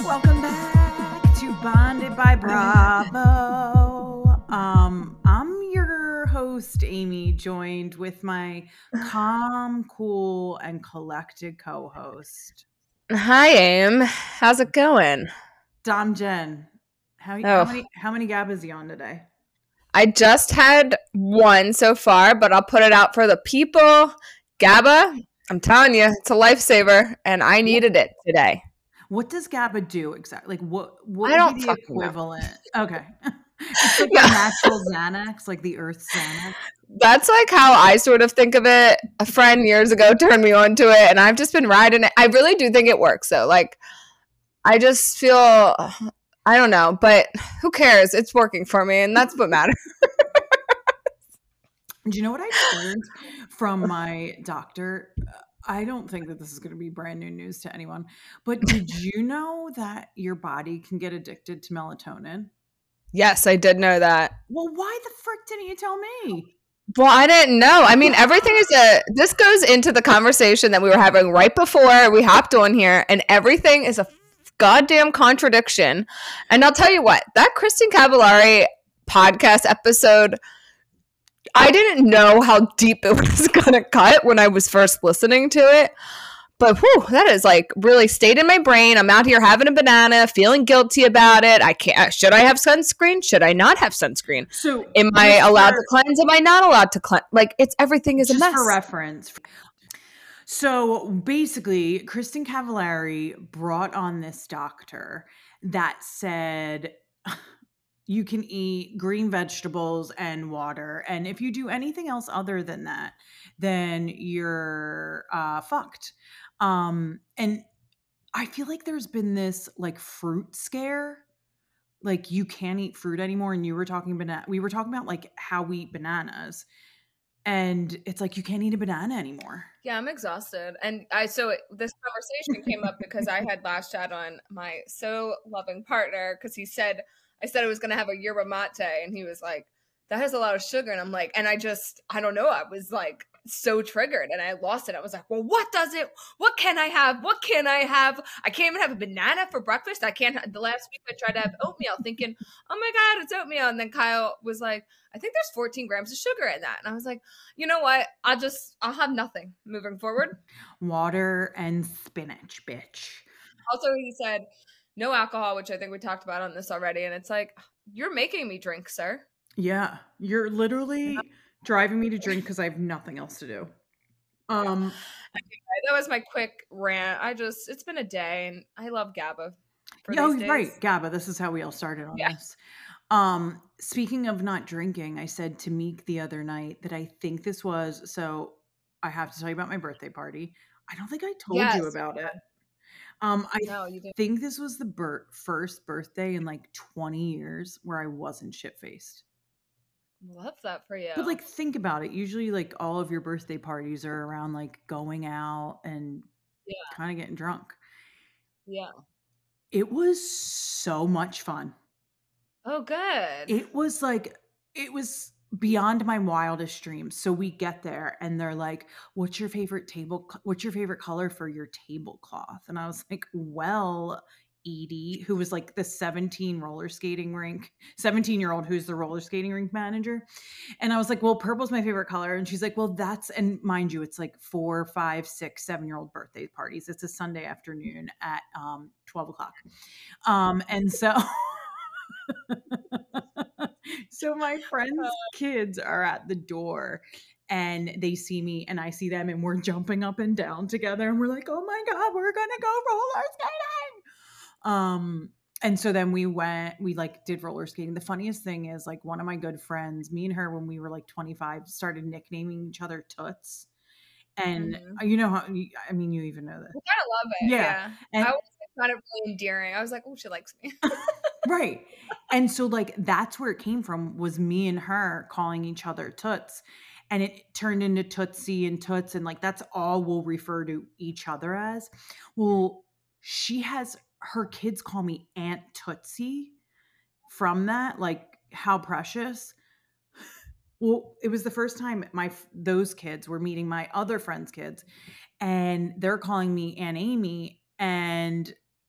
Welcome back to Bonded by Bravo. I'm your host, Amy, joined with my calm, cool, and collected co-host, Hi, Aim. How's it going? Dom Jen. How Oh, many gabbas you on today? I just had one so far, but I'll put it out for the people. GABA, I'm telling you, it's a lifesaver, and I What, needed it today. what does GABA do exactly? Like what I would be don't the fucking know. equivalent? Okay. It's like our Yeah, natural Xanax, like the Earth Xanax. that's like how I sort of think of it. A friend years ago turned me on to it, and I've just been riding it. I really do think it works, though. Like, I just feel, I don't know, but who cares? It's working for me, and that's what matters. Do you know what I learned from my doctor? I don't think that this is going to be brand new news to anyone, but did you know that your body can get addicted to melatonin? Yes, I did know that. Well, why the frick didn't you tell me? Well, I didn't know. I mean, everything is this goes into the conversation that we were having right before we hopped on here, and everything is a goddamn contradiction. And I'll tell you what, that Kristen Cavallari podcast episode, I didn't know how deep it was going to cut when I was first listening to it. But whew, that is like really stayed in my brain. I'm out here having a banana, feeling guilty about it. I can't. Should I have sunscreen? Should I not have sunscreen? So, Am I allowed to cleanse? Am I not allowed to cleanse? Like it's everything is a just mess. for reference. So basically, Kristen Cavallari brought on this doctor that said you can eat green vegetables and water. And if you do anything else other than that, then you're fucked. And I feel like there's been this like fruit scare. Like you can't eat fruit anymore. And we were talking about like how we eat bananas. And it's like you can't eat a banana anymore. Yeah, I'm exhausted. And this conversation came up because I had last chat on my so loving partner because I said I was going to have a yerba mate and he was like, that has a lot of sugar. And I'm like, and I don't know. I was like so triggered and I lost it. I was like, well, what can I have? What can I have? I can't even have a banana for breakfast. The last week I tried to have oatmeal thinking, oh my God, it's oatmeal. And then Kyle was like, I think there's 14 grams of sugar in that. And I was like, you know what? I'll have nothing moving forward. Water and spinach, bitch. Also, he said no alcohol, which I think we talked about on this already. And it's like, you're making me drink, sir. Yeah, you're literally driving me to drink because I have nothing else to do. Anyway, that was my quick rant. It's been a day, and I love GABA for these days. Right, GABA. This is how we all started on this. Speaking of not drinking, I said to Meek the other night that I think this was so. I have to tell you about my birthday party. I don't think I told you about it. I think this was the first birthday in like 20 years where I wasn't shit-faced. Love that for you. But like think about it. Usually like all of your birthday parties are around like going out and kind of getting drunk. Yeah. It was so much fun. Oh, good. It was beyond my wildest dreams. So we get there and they're like, what's your favorite color for your tablecloth? And I was like, well, Edie, who was like the 17-year-old who's the roller skating rink manager. And I was like, well, purple's my favorite color. And she's like, well, and mind you, it's like 4, 5, 6, 7-year-old birthday parties. It's a Sunday afternoon at 12 o'clock. And so so my friends' kids are at the door and they see me and I see them and we're jumping up and down together and we're like, oh my God, we're gonna go roller skating. And so then we like did roller skating. The funniest thing is like one of my good friends, me and her when we were like 25, started nicknaming each other Toots. And you know how I mean you even know this. I kind of love it. Yeah. And I was kind of really endearing. I was like, oh, she likes me. Right. And so like that's where it came from was me and her calling each other Toots. And it turned into Tootsie and Toots and like that's all we'll refer to each other as. Well, her kids call me Aunt Tootsie from that, like how precious. Well, it was the first time those kids were meeting my other friends' kids and they're calling me Aunt Amy and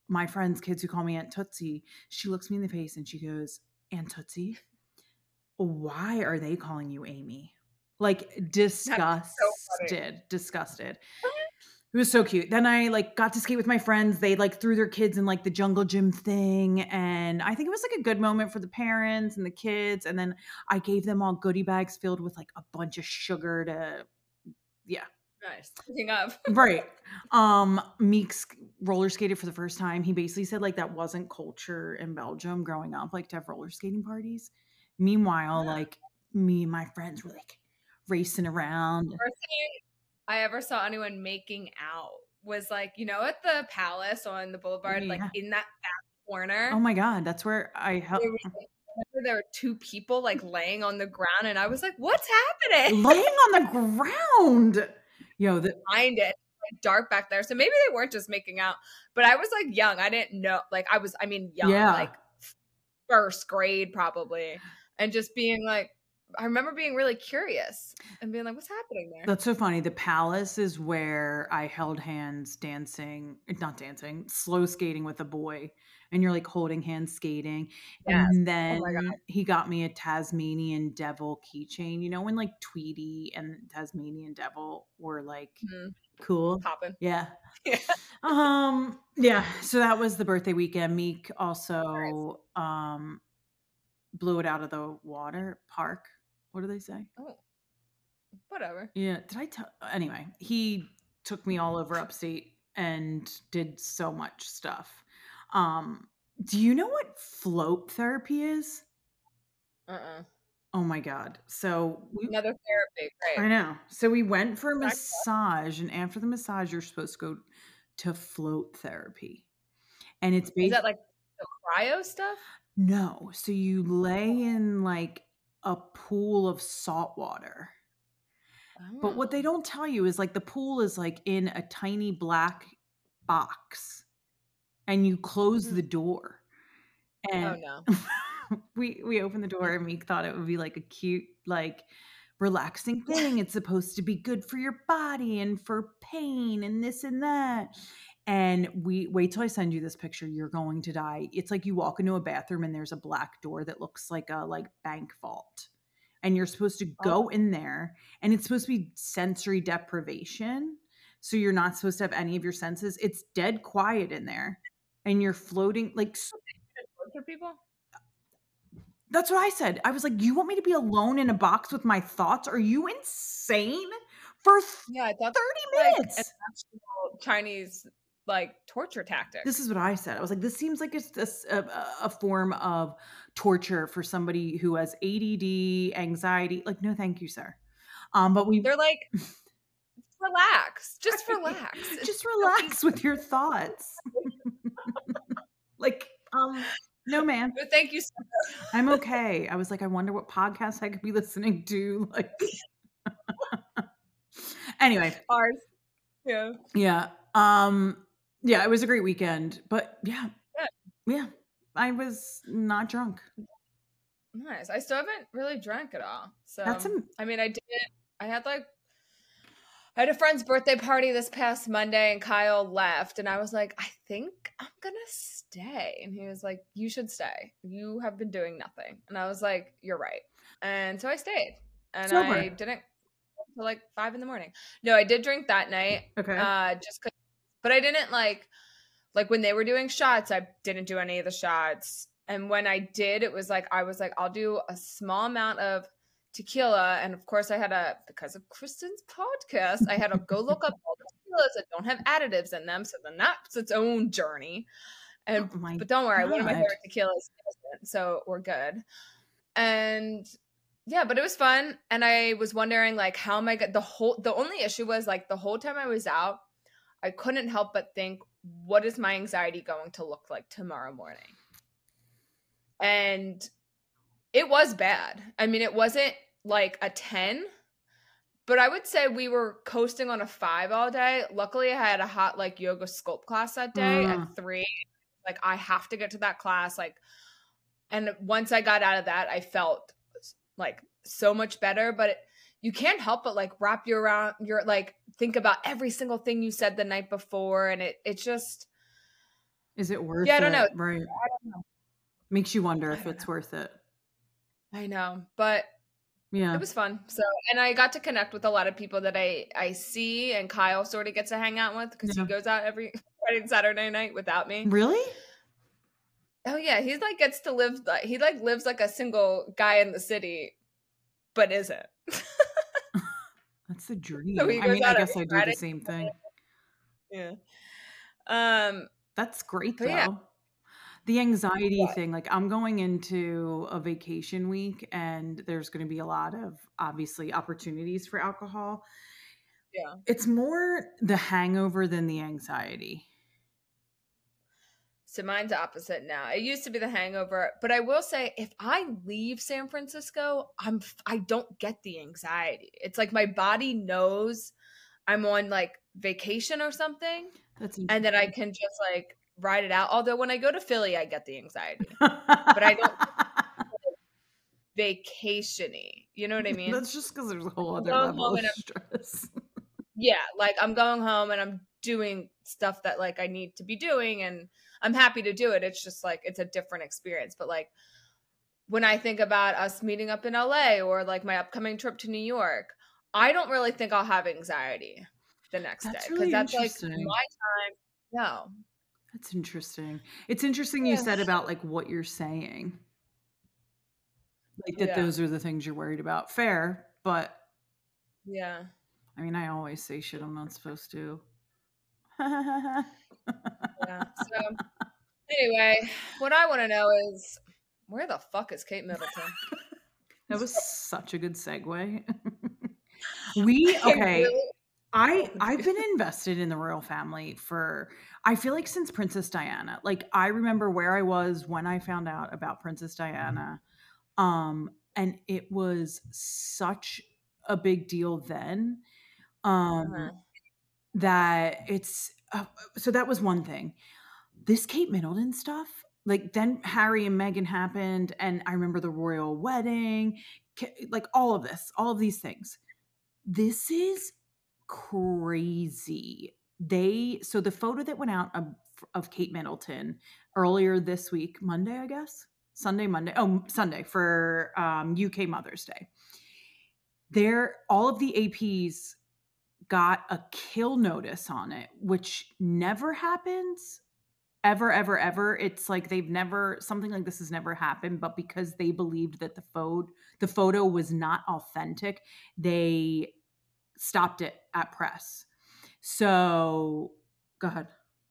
my friends, kids who call me Aunt Tootsie, she looks me in the face and she goes, Aunt Tootsie, why are they calling you Amy? Like That's so funny. disgusted. It was so cute. Then I like got to skate with my friends. They like threw their kids in like the jungle gym thing. And I think it was like a good moment for the parents and the kids. And then I gave them all goodie bags filled with like a bunch of sugar to, yeah. Nice. Speaking of. Right. Meek roller skated for the first time. He basically said like that wasn't culture in Belgium growing up, like to have roller skating parties. Meanwhile, like me and my friends were like racing around. First thing I ever saw anyone making out was like, you know, at the Palace on the Boulevard, like Yeah. in that back corner. Oh my God. That's where I helped. There were two people like laying on the ground, and I was like, "What's happening?" Laying on the ground. Yo, Behind it, like, dark back there. So maybe they weren't just making out, but I was like young. I didn't know. Like young, yeah. like first grade probably, and just being like, I remember being really curious and being like, "What's happening there?" That's so funny. The Palace is where I held hands slow skating with a boy. And you're like holding hands skating. Yes. And Oh then my God. he got me a Tasmanian devil keychain. You know, when like Tweety and Tasmanian devil were like cool. Popping. Yeah. Yeah. Yeah. So that was the birthday weekend. Meek also blew it out of the water park. What do they say? Oh, whatever. Yeah. Did I tell? Anyway, he took me all over upstate and did so much stuff. Do you know what float therapy is? Oh my God. So Another therapy. Great. I know. So we went for a massage, and after the massage, you're supposed to go to float therapy. And it's Is that like the cryo stuff? No. So you lay in like a pool of salt water. But what they don't tell you is like the pool is like in a tiny black box and you close the door. And no. we opened the door and Meek thought it would be like a cute, like relaxing thing. It's supposed to be good for your body and for pain and this and that. And we wait till I send you this picture. You're going to die. It's like you walk into a bathroom and there's a black door that looks like a bank vault. And you're supposed to go in there and it's supposed to be sensory deprivation. So you're not supposed to have any of your senses. It's dead quiet in there. And you're floating like torture people? That's what I said. I was like, you want me to be alone in a box with my thoughts? Are you insane? For I thought 30 minutes. Like an actual Chinese like torture tactic. This is what I said. I was like, this seems like it's a form of torture for somebody who has ADD, anxiety. Like, no, thank you, sir. But they're like, relax. Just relax. Just relax with your thoughts. Like, no, man. But thank you so much. I'm okay. I was like, I wonder what podcast I could be listening to. Like, anyway. Ours. Yeah. Yeah. Yeah, it was a great weekend. But yeah. I was not drunk. Nice. I still haven't really drank at all. So I mean, I had a friend's birthday party this past Monday and Kyle left and I was like, I think I'm gonna stay. And he was like, you should stay. You have been doing nothing. And I was like, you're right. And so I stayed. And Sober. I didn't until like 5 a.m. No, I did drink that night. Okay. Just cause, but I didn't like when they were doing shots, I didn't do any of the shots. And when I did, it was like, I was like, I'll do a small amount of tequila. And of course I had because of Kristen's podcast, I had to go look up all the tequilas that don't have additives in them. So then that's its own journey. And, but don't worry, one of my favorite tequilas is innocent, so we're good. And yeah, but it was fun. And I was wondering like, how am I the only issue was like the whole time I was out, I couldn't help but think, what is my anxiety going to look like tomorrow morning? And it was bad. I mean, it wasn't like a 10, but I would say we were coasting on a 5 all day. Luckily, I had a hot like yoga sculpt class that day at 3. Like, I have to get to that class. Like, and once I got out of that, I felt like so much better. But you can't help but like wrap your think about every single thing you said the night before, and it's Is it worth Yeah, I don't know. it? Right. I don't know. Makes you wonder I if don't know. it's worth it. I know, but it Yeah. was fun. So, and I got to connect with a lot of people that I see, and Kyle sort of gets to hang out with because he Yeah. goes out every Friday and Saturday night without me. Really? Oh yeah, he's like gets to live like he like lives like a single guy in the city, but isn't. That's the So dream. he I goes mean, I out guess every I do the Friday. same thing. Yeah. Um. That's great But yeah. though. The anxiety What? thing, like I'm going into a vacation week and there's going to be a lot of obviously opportunities for alcohol. Yeah. It's more the hangover than the anxiety. So mine's opposite now. It used to be the hangover, but I will say if I leave San Francisco, I don't get the anxiety. It's like my body knows I'm on like vacation or something, That's and then I interesting. can just like ride it out. Although when I go to Philly, I get the anxiety, but I don't vacation-y. You know what I mean? That's just because there's a whole I'm other going level home of and stress. yeah, like I'm going home and I'm doing stuff that like I need to be doing, and I'm happy to do it. It's just like it's a different experience. But like when I think about us meeting up in LA or like my upcoming trip to New York, I don't really think I'll have anxiety the next day That's because really that's like interesting. my time. No. That's interesting. It's interesting you Yeah. said about like what you're saying. Like that Yeah. those are the things you're worried about. Fair, but Yeah. I mean, I always say shit I'm not supposed to. Yeah. So anyway, what I want to know is where the fuck is Kate Middleton? That was such a good segue. I Okay. really I've been invested in the royal family for I feel like since Princess Diana. Like I remember where I was when I found out about Princess Diana. And it was such a big deal then. uh-huh. That it's so that was one thing. This Kate Middleton stuff, like then Harry and Meghan happened, and I remember the royal wedding, like all of these things. This is crazy. So the photo that went out of Kate Middleton earlier this week, Monday, I guess, Sunday for UK Mother's Day. All of the APs got a kill notice on it, which never happens ever, ever, ever. It's like something like this has never happened, but because they believed that the photo was not authentic, they stopped it at press. So go ahead.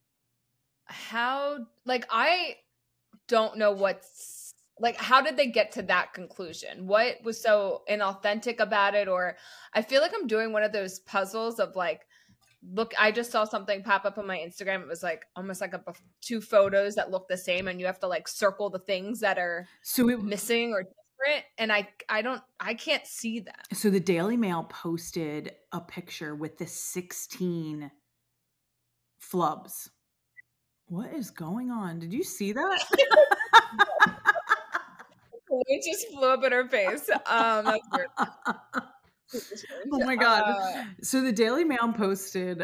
How like I don't know what's like how did they get to that conclusion? What was so inauthentic about it? Or I feel like I'm doing one of those puzzles of like look, I just saw something pop up on my Instagram. It was like almost like two photos that look the same and you have to like circle the things that are missing or different, and I can't see that. So the Daily Mail posted a picture with the 16 flubs. What is going on? Did you see that? It just flew up in her face. That's weird. Oh my god. So the Daily Mail posted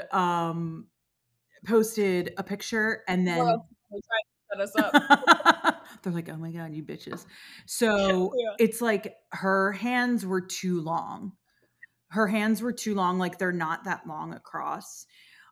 a picture and then set us up. They're like, "Oh my god, you bitches." So it's like her hands were too long. Like they're not that long across.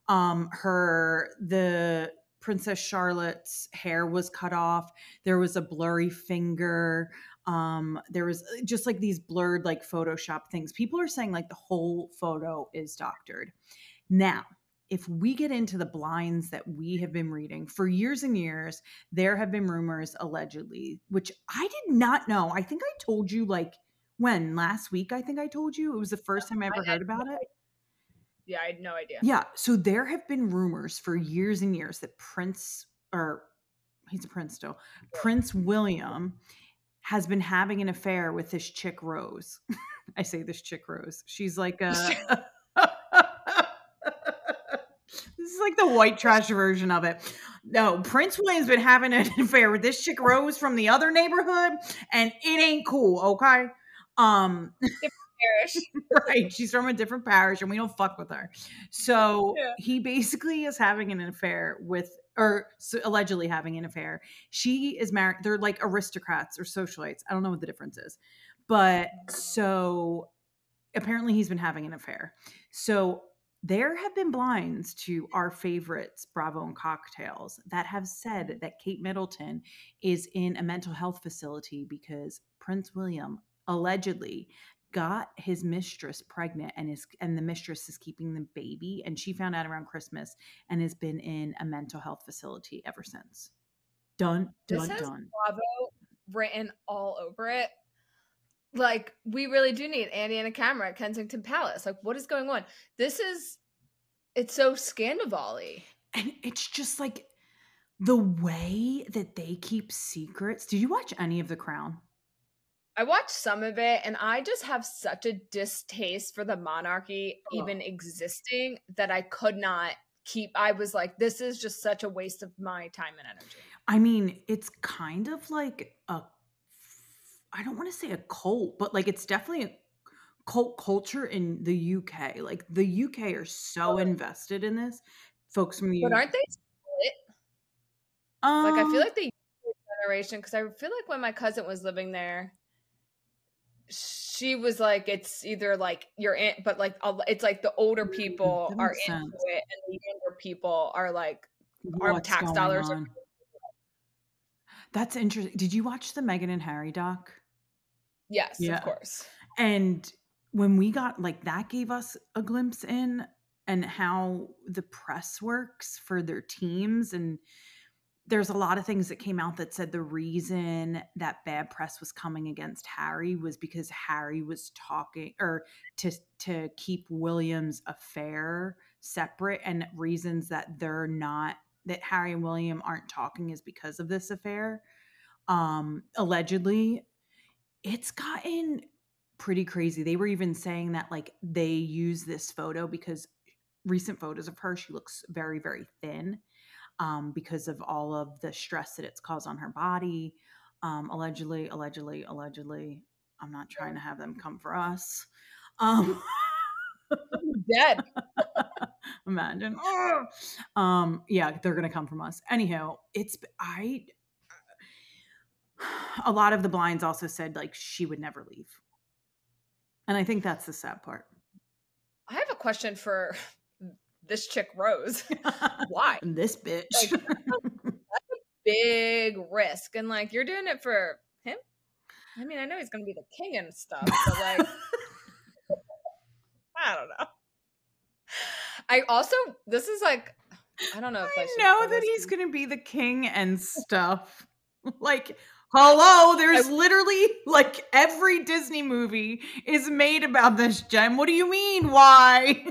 The Princess Charlotte's hair was cut off. There was a blurry finger. There was just like these blurred like Photoshop things. People are saying like the whole photo is doctored. Now, if we get into the blinds that we have been reading for years and years, there have been rumors allegedly, which I did not know. I think I told you like last week, I think I told you it was the first time I ever heard about it. Yeah, I had no idea. Yeah. So there have been rumors for years and years that he's a prince still, Prince William has been having an affair with this chick Rose. I say this chick Rose. She's like a this is like the white trash version of it. No, Prince William's been having an affair with this chick Rose from the other neighborhood, and it ain't cool, okay? parish. Right. She's from a different parish and we don't fuck with her. So Yeah. he basically is having an affair with, or allegedly having an affair. She is married. They're like aristocrats or socialites. I don't know what the difference is. But so apparently he's been having an affair. So there have been blinds to our favorites, Bravo and Cocktails, that have said that Kate Middleton is in a mental health facility because Prince William allegedly got his mistress pregnant and the mistress is keeping the baby, and she found out around Christmas and has been in a mental health facility ever since. Dun This dun has dun. Bravo written all over it. Like, we really do need Andy and a camera at Kensington Palace. Like, what is going on? It's so Scandival-y. And it's just like the way that they keep secrets. Did you watch any of The Crown? I watched some of it, and I just have such a distaste for the monarchy even existing that I could not keep. I was like, this is just such a waste of my time and energy. I mean, it's kind of like I don't want to say a cult, but like it's definitely a cult culture in the UK. Like the UK are so invested in this. Folks from the But UK. aren't they split? Like, I feel like the younger generation, because I feel like when my cousin was living there, she was like, it's either like you're in, but like it's like the older people that are makes into sense. it, and the younger people are like, our What's tax going dollars. on? That's interesting. Did you watch the Meghan and Harry doc? Yes, Yeah. of course. And when we got like that gave us a glimpse in and how the press works for their teams, and there's a lot of things that came out that said the reason that bad press was coming against Harry was because Harry was talking or to keep William's affair separate, and reasons that they're not, that Harry and William aren't talking is because of this affair. Allegedly, it's gotten pretty crazy. They were even saying that like they use this photo because recent photos of her, she looks very, very thin. Because of all of the stress that it's caused on her body. Allegedly. I'm not trying to have them come for us. Dead. Imagine. Yeah, they're gonna come from us. Anyhow, a lot of the blinds also said like she would never leave. And I think that's the sad part. I have a question for this chick Rose. Why? This bitch. Like, that's a big risk. And like, you're doing it for him? I mean, I know he's going to be the king and stuff, but like, I don't know. This is like, I don't know if I know that he's going to be the king and stuff. Like, hello, there's literally like every Disney movie is made about this, Jen. What do you mean? Why?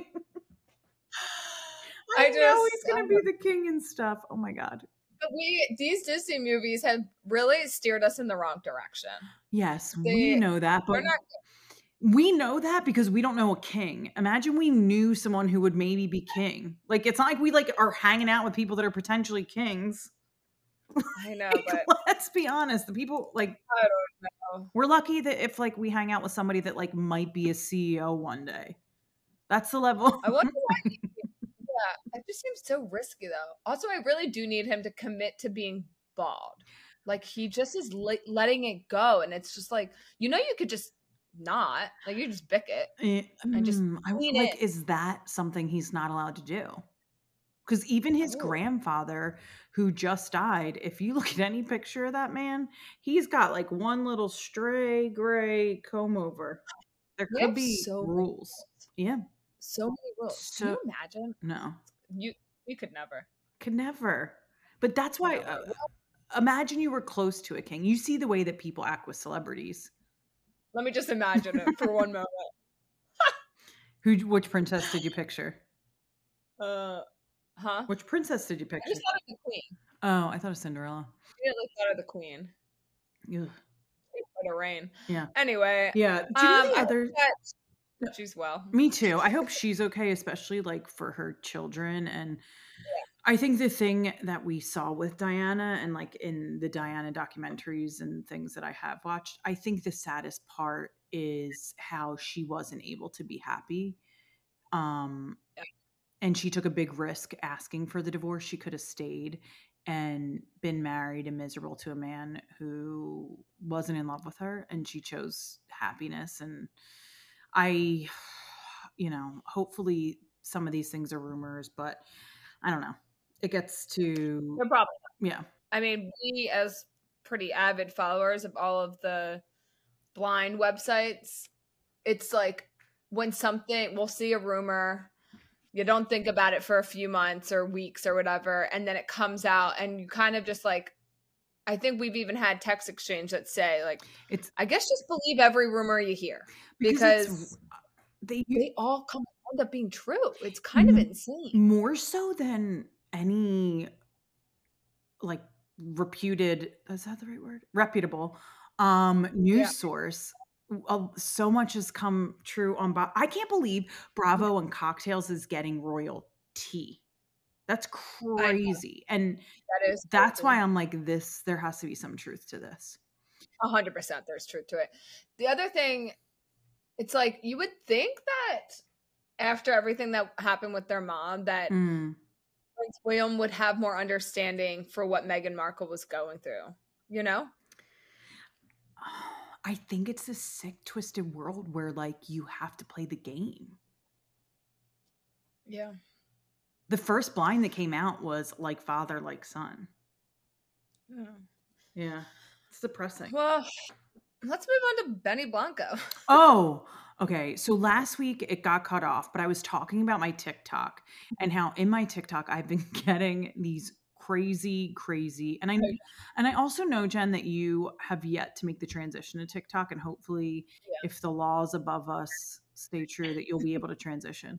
I know he's going to be the king and stuff. Oh my God. But these Disney movies have really steered us in the wrong direction. Yes, we know that, but we know that because we don't know a king. Imagine we knew someone who would maybe be king. Like, it's not like we like are hanging out with people that are potentially kings. I know, but let's be honest. The people like, I don't know. We're lucky that if like we hang out with somebody that like might be a CEO one day. That's the level. I wonder why. Yeah, it just seems so risky though. Also, I really do need him to commit to being bald. Like, he just is letting it go, and it's just like, you could just not, like, you just bick it and just like, is that something he's not allowed to do? Because even his grandfather, who just died, if you look at any picture of that man, he's got like one little stray gray comb over. There could be rules. Yeah. So many rules. Can you imagine? No. You could never. Could never. But that's why imagine you were close to a king. You see the way that people act with celebrities. Let me just imagine it for one moment. Which princess did you picture? Huh? Which princess did you picture? I just thought of the queen. Oh, I thought of Cinderella. I really thought of the queen. Ugh. For the rain. Yeah. Anyway. Yeah. Do you know the other? She's well. Me too. I hope she's okay, especially like for her children. And I think the thing that we saw with Diana and like in the Diana documentaries and things that I have watched, I think the saddest part is how she wasn't able to be happy. Um, Yeah. and she took a big risk asking for the divorce. She could have stayed and been married and miserable to a man who wasn't in love with her, and she chose happiness. And I, hopefully some of these things are rumors, but I don't know. It gets to, No problem. yeah. I mean, we as pretty avid followers of all of the blind websites, it's like when something we'll see a rumor, you don't think about it for a few months or weeks or whatever, and then it comes out and you kind of just like I think we've even had text exchange that say like It's I guess just believe every rumor you hear because it's because they they all end up being true. It's kind of insane. more so than any like reputed, is that the right word? Reputable Yeah, news source. So much has come true on I can't believe Bravo and Cocktails is getting royal tea. That's I know crazy. And that is that's why crazy. I'm like, this, there has to be some truth to this. 100% there's truth to it. The other thing, it's like you would think that after everything that happened with their mom, that Mm. Prince William would have more understanding for what Meghan Markle was going through, you know? I think it's this sick, twisted world where like you have to play the game. Yeah. The first blind that came out was like father, like son. Yeah. Yeah. It's depressing. Well, let's move on to Benny Blanco. Oh, okay. So last week it got cut off, but I was talking about my TikTok and how in my TikTok I've been getting these crazy and I also know, Jen, that you have yet to make the transition to TikTok, and hopefully Yeah. if the laws above us stay true that you'll be able to transition.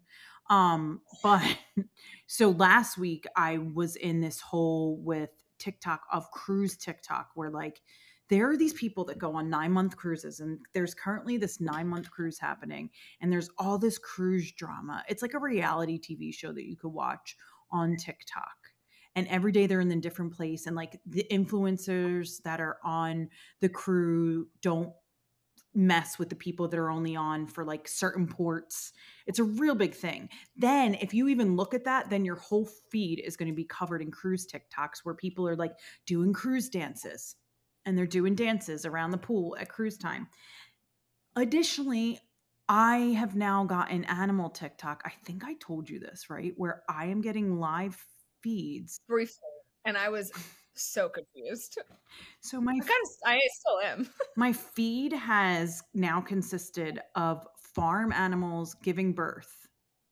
But so last week I was in this hole with TikTok of cruise TikTok where like there are these people that go on 9-month cruises, and there's currently this 9-month cruise happening, and there's all this cruise drama. It's like a reality TV show that you could watch on TikTok. And every day they're in a different place, and like the influencers that are on the crew don't mess with the people that are only on for like certain ports. It's a real big thing. Then if you even look at that, then your whole feed is going to be covered in cruise TikToks where people are like doing cruise dances, and they're doing dances around the pool at cruise time. Additionally, I have now got an animal TikTok. I think I told you this, right? Where I am getting live feeds. Briefly. And I was so confused. So I still am. my feed has now consisted of farm animals giving birth.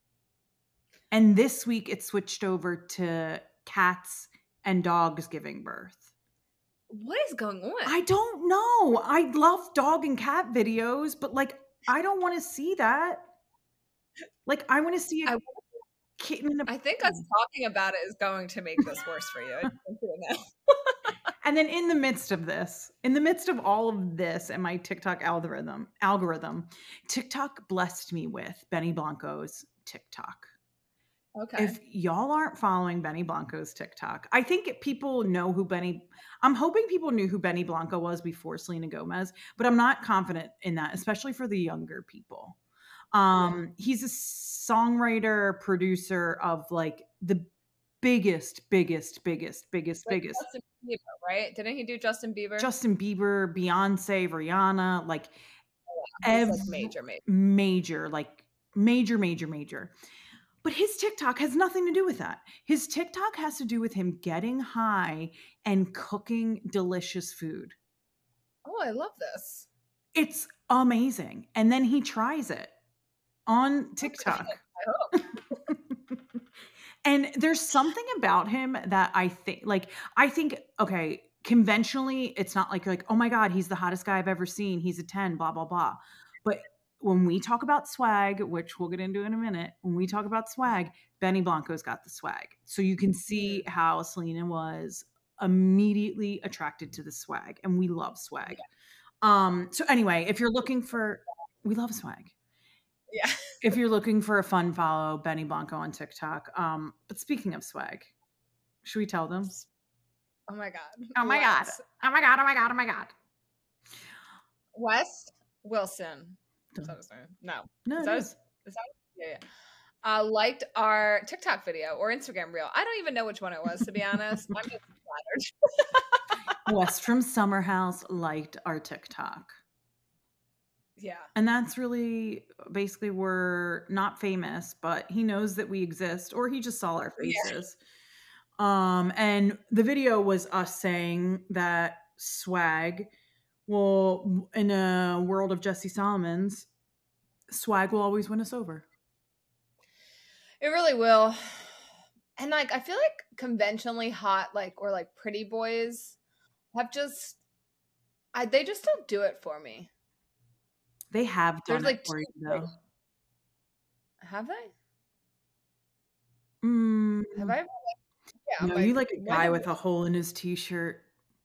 And this week it switched over to cats and dogs giving birth. What is going on? I don't know. I love dog and cat videos, but like I don't want to see that. Like I want to see a kitten. I think us talking about it is going to make this worse for you. And then in the midst of all of this and my TikTok algorithm, TikTok blessed me with Benny Blanco's TikTok. Okay. If y'all aren't following Benny Blanco's TikTok, I think people know who I'm hoping people knew who Benny Blanco was before Selena Gomez, but I'm not confident in that, especially for the younger people. He's a songwriter, producer of like the biggest. Like Justin Bieber, right? Didn't he do Justin Bieber? Justin Bieber, Beyonce, Rihanna, like Like major. major. But his TikTok has nothing to do with that. His TikTok has to do with him getting high and cooking delicious food. Oh, I love this. It's amazing. And then he tries it on TikTok. Okay, I hope. And there's something about him that I think, okay, conventionally, it's not like, oh my God, he's the hottest guy I've ever seen. He's a 10, blah, blah, blah. But when we talk about swag, which we'll get into in a minute, when we talk about swag, Benny Blanco's got the swag. So you can see how Selena was immediately attracted to the swag, and we love swag. Yeah. So anyway, if you're looking for, we love swag. Yeah. If you're looking for a fun follow, Benny Blanco on TikTok. But speaking of swag, Should we tell them? Oh my God. Oh my God. Oh my God. Oh my God. Oh my God. Wes Wilson. Is that his name? No. No, Is it that is. yeah. Liked our TikTok video or Instagram reel. I don't even know which one it was, to be honest. I'm just flattered. Wes from Summer House liked our TikTok. Yeah. And that's really basically, we're not famous, but he knows that we exist, or he just saw our faces. Yeah. And the video was us saying that swag will, in a world of Jesse Solomons, swag will always win us over. It really will. And like, I feel like conventionally hot, like, or like pretty boys have just, they just don't do it for me. They have done There's it for you, though. Have they? Have I? Yeah. No, you like a guy with a hole in his t-shirt.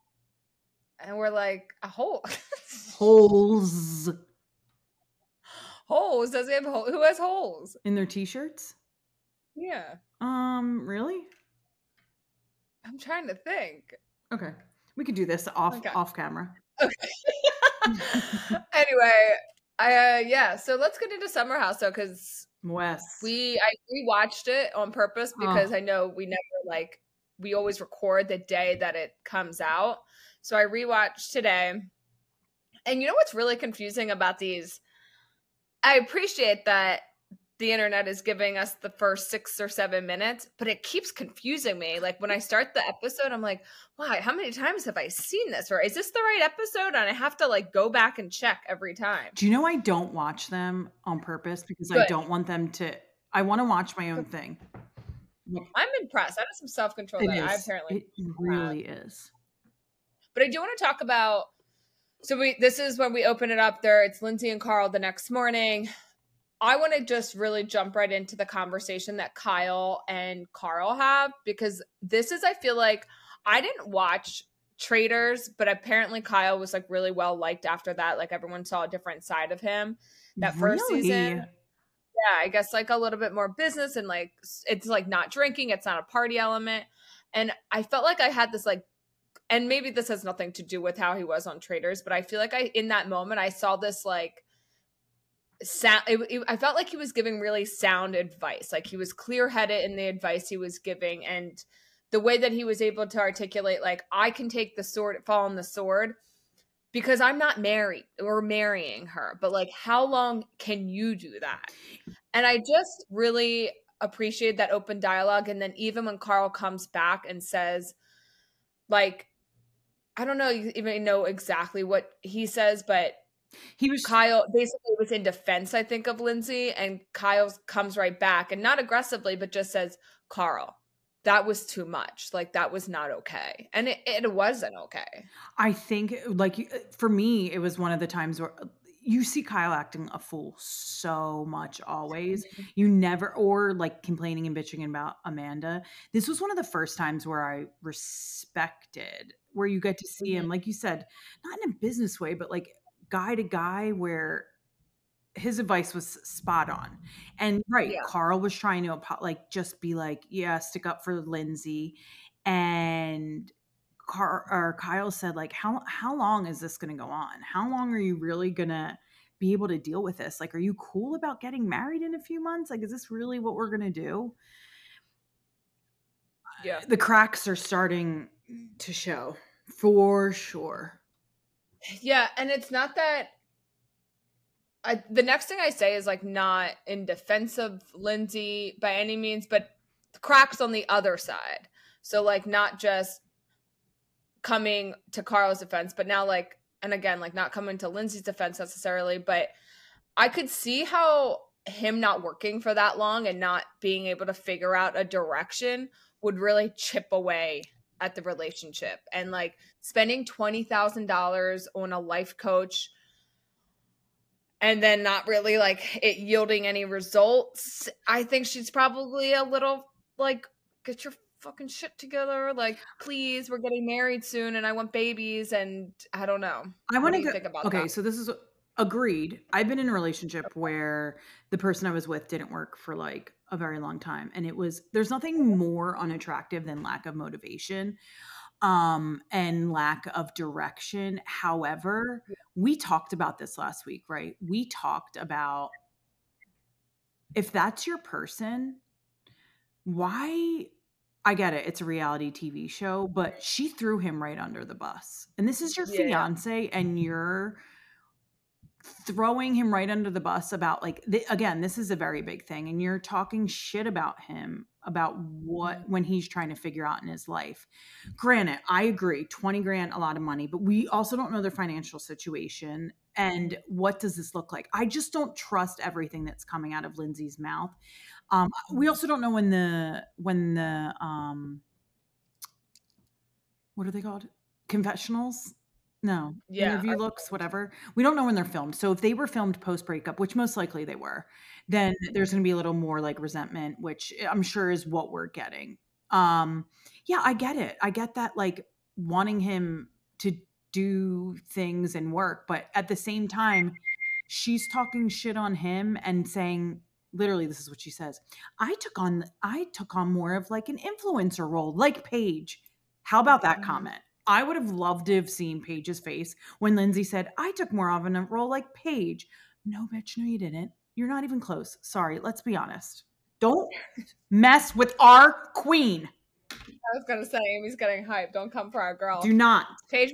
And we're like, a hole? Holes. Holes? Does he have holes? Who has holes? In their t-shirts? Yeah. Really? I'm trying to think. Okay. We could do this off camera. Okay. Anyway, yeah, so let's get into Summer House though, because Wes. I rewatched it on purpose because I know we never we always record the day that it comes out. So I rewatched today. And you know what's really confusing about these? I appreciate that the internet is giving us the first 6 or 7 minutes, but it keeps confusing me. Like when I start the episode, I'm like, wow, how many times have I seen this? Or is this the right episode? And I have to like go back and check every time. Do you know I don't watch them on purpose because I don't want them to, I want to watch my own thing. I'm impressed. I have some self-control that I apparently it really is. But I do want to talk about, so this is when we open it up there. It's Lindsay and Carl the next morning. I want to just really jump right into the conversation that Kyle and Carl have, because this is, I feel like, I didn't watch Traitors, but apparently Kyle was like really well liked after that. Like everyone saw a different side of him that first season. Yeah, I guess like a little bit more business and like it's like not drinking, it's not a party element. And I felt like I had this like, and maybe this has nothing to do with how he was on Traitors, but I feel like in that moment I saw this like sound. I felt like he was giving really sound advice. Like he was clear-headed in the advice he was giving, and the way that he was able to articulate, like, I can take the sword, fall on the sword, because I'm not married or marrying her, but like, how long can you do that? And I just really appreciate that open dialogue. And then even when Carl comes back and says, like, I don't know even know exactly what he says, but Kyle basically was in defense, I think, of Lindsay, and Kyle comes right back and not aggressively, but just says, Carl, that was too much. Like, that was not okay. And it wasn't okay. I think, like, for me, it was one of the times where you see Kyle acting a fool so much always. You never, or like complaining and bitching about Amanda. This was one of the first times where I respected, where you get to see him, like you said, not in a business way, but like guy to guy, where his advice was spot on. And Carl was trying to like just be like, yeah, stick up for Lindsay. And Kyle said, like, how long is this going to go on? How long are you really going to be able to deal with this? Like, are you cool about getting married in a few months? Like, is this really what we're going to do? Yeah. The cracks are starting to show for sure. Yeah. And it's not that the next thing I say is like not in defense of Lindsay by any means, but the cracks on the other side. So like not just coming to Carl's defense, but now like, and again, like not coming to Lindsay's defense necessarily, but I could see how him not working for that long and not being able to figure out a direction would really chip away at the relationship. And like spending $20,000 on a life coach and then not really like it yielding any results. I think she's probably a little like, get your fucking shit together. Like, please, we're getting married soon and I want babies. And I don't know. I want to think about okay, that? so this is Agreed. I've been in a relationship where the person I was with didn't work for like a very long time. And there's nothing more unattractive than lack of motivation, and lack of direction. However, we talked about this last week, right? We talked about if that's your person, why I get it. It's a reality TV show, but she threw him right under the bus. And this is your Yeah. fiance, and you're throwing him right under the bus about like again, this is a very big thing, and you're talking shit about him about what when he's trying to figure out in his life. Granted, I agree, 20 grand, a lot of money, but we also don't know their financial situation and what does this look like. I just don't trust everything that's coming out of Lindsay's mouth. We also don't know when the what are they called? Confessionals? No, Yeah. interview looks, whatever. We don't know when they're filmed. So if they were filmed post breakup, which most likely they were, then there's going to be a little more like resentment, which I'm sure is what we're getting. Yeah, I get it. I get that, like wanting him to do things and work, but at the same time, she's talking shit on him and saying, literally, this is what she says. I took on more of like an influencer role, like Paige. How about that comment? I would have loved to have seen Paige's face when Lindsay said, I took more of a role like Paige. No, bitch, no, you didn't. You're not even close. Sorry, let's be honest. Don't mess with our queen. I was going to say, Amy's getting hyped. Don't come for our girl. Do not. Paige,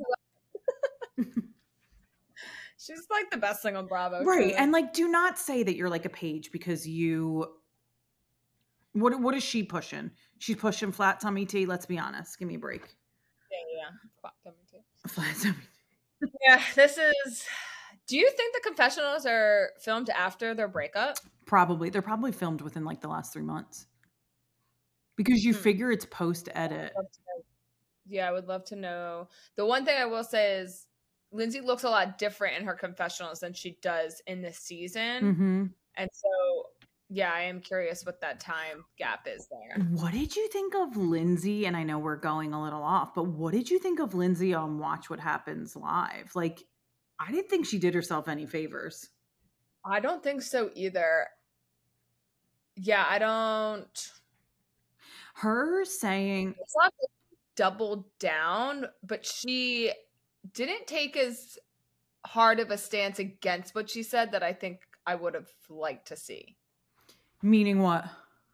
she's like the best thing on Bravo. Right. Truly. And like, do not say that you're like a Paige because you. What is she pushing? She's pushing flat tummy tea. Let's be honest. Give me a break. Yeah. Flat tummy tea. Flat tummy tea. Yeah, this is. Do you think the confessionals are filmed after their breakup? Probably. They're probably filmed within like the last 3 months. Because you figure it's post edit. Yeah, I would love to know. The one thing I will say is Lindsay looks a lot different in her confessionals than she does in this season. Mm-hmm. And so, yeah, I am curious what that time gap is there. What did you think of Lindsay? And I know we're going a little off, but what did you think of Lindsay on Watch What Happens Live? Like, I didn't think she did herself any favors. I don't think so either. Yeah, I don't. Her saying It's not double down, but she didn't take as hard of a stance against what she said that I think I would have liked to see. Meaning what?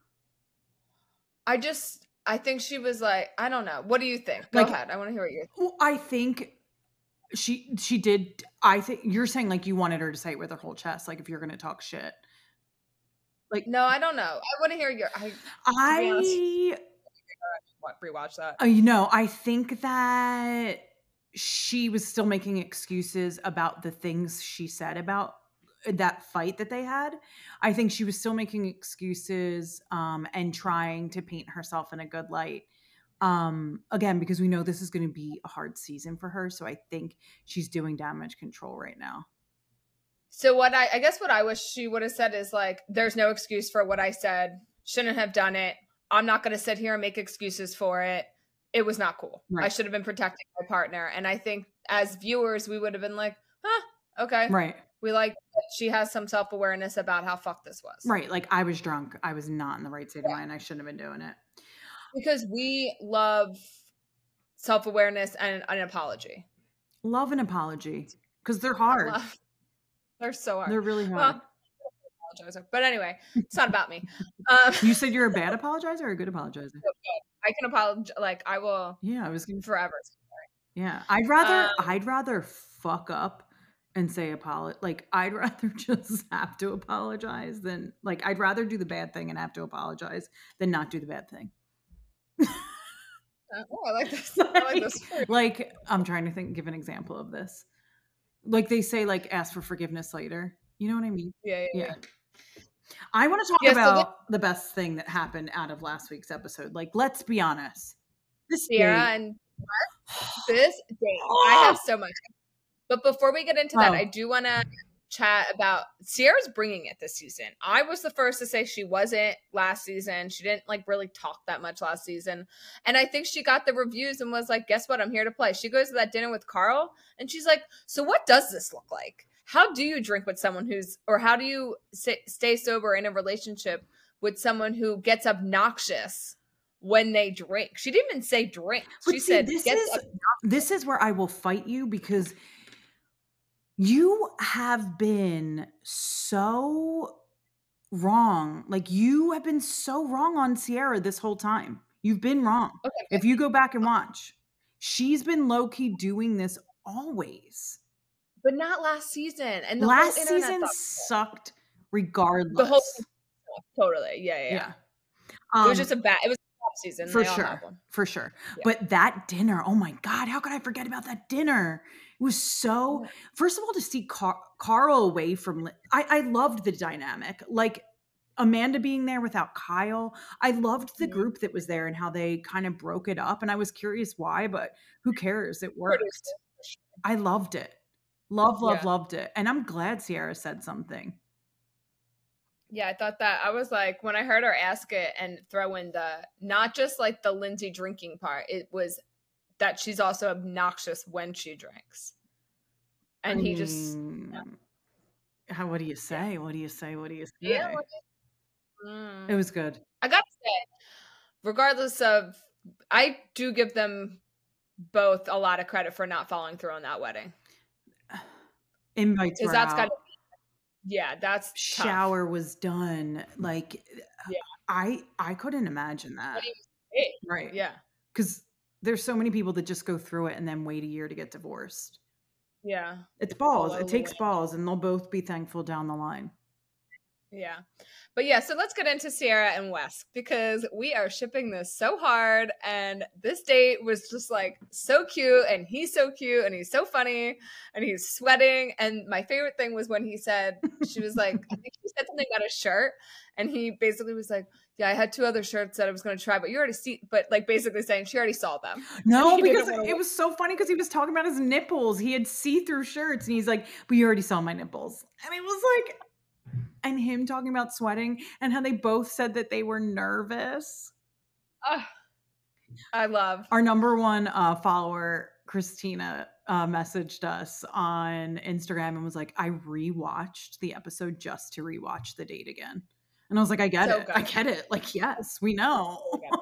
I think she was like, I don't know. What do you think? Go ahead. I want to hear what you're thinking. Well, I think she did. I think you're saying like you wanted her to say it with her whole chest, like if you're going to talk shit. Like, no, I don't know. I want to hear your. Rewatch that. I think that she was still making excuses about the things she said about that fight that they had. I think she was still making excuses and trying to paint herself in a good light. Again, because we know this is going to be a hard season for her. So I think she's doing damage control right now. So what I guess what I wish she would have said is like, there's no excuse for what I said. Shouldn't have done it. I'm not going to sit here and make excuses for it. It was not cool. Right. I should have been protecting my partner. And I think as viewers, we would have been like, okay. Right. We like that she has some self-awareness about how fucked this was. Right. Like I was drunk. I was not in the right state of mind. I shouldn't have been doing it. Because we love self-awareness and an apology. Love an apology. Because they're hard. They're so hard. They're really hard. Well, but anyway, it's not about me. You said you're a bad apologizer or a good apologizer? I can apologize. Like I will. Yeah, I was gonna forever. Yeah, I'd rather fuck up and say apologize. Like I'd rather just have to apologize than like I'd rather do the bad thing and have to apologize than not do the bad thing. I like this. I like this. Like I'm trying to give an example of this. Like they say, like ask for forgiveness later. You know what I mean? Yeah. I want to talk about the best thing that happened out of last week's episode. Like, let's be honest. Sierra and this date. I have so much. But before we get into that, I do want to chat about Sierra's bringing it this season. I was the first to say she wasn't last season. She didn't like really talk that much last season. And I think she got the reviews and was like, guess what? I'm here to play. She goes to that dinner with Carl and she's like, so what does this look like? how do you drink with someone who's, or how do you stay sober in a relationship with someone who gets obnoxious when they drink? She didn't even say drink. She But see, said gets this is where I will fight you, because you have been so wrong. Like, you have been so wrong on Ciara this whole time. You've been wrong. Okay, If you go back and watch, she's been low-key doing this always. but not last season. And the Last whole internet season thought sucked the whole regardless. totally. Yeah. Yeah. It was just it was a top season. For They all have sure. one. For sure. Yeah. But that dinner, oh my God, how could I forget about that dinner? It was so, first of all, to see Carl away from, I loved the dynamic. Like, Amanda being there without Kyle. I loved the group that was there and how they kind of broke it up. And I was curious why, but who cares? It worked. I loved it. Loved it. And I'm glad Ciara said something. Yeah, I thought that. I was like, when I heard her ask it and throw in the, not just like the Lindsay drinking part, it was that she's also obnoxious when she drinks. And he just. What do you say? Yeah. What do you say? What do you say? Yeah. It was good. I gotta say, regardless of, I do give them both a lot of credit for not following through on that wedding. Invites were that's out. Gotta, yeah, that's shower tough. Was done. Like, yeah. I couldn't imagine that. Right. Yeah. Because there's so many people that just go through it and then wait a year to get divorced. Yeah. It's balls. It takes balls, and they'll both be thankful down the line. Yeah. But yeah, so let's get into Ciara and Wes, because we are shipping this so hard, and this date was just like so cute, and he's so cute, and he's so funny, and he's sweating. And my favorite thing was when he said, she was like, I think he said something about a shirt, and he basically was like, yeah, I had 2 other shirts that I was going to try, but you already see, but like basically saying she already saw them. No, because it was so funny, because he was talking about his nipples. He had see-through shirts, and he's like, but you already saw my nipples. And it was like, and him talking about sweating and how they both said that they were nervous. I love. Our number one follower, Christina, messaged us on Instagram and was like, I rewatched the episode just to rewatch the date again. And I was like, I get it. Good. I get it. Like, yes, we know.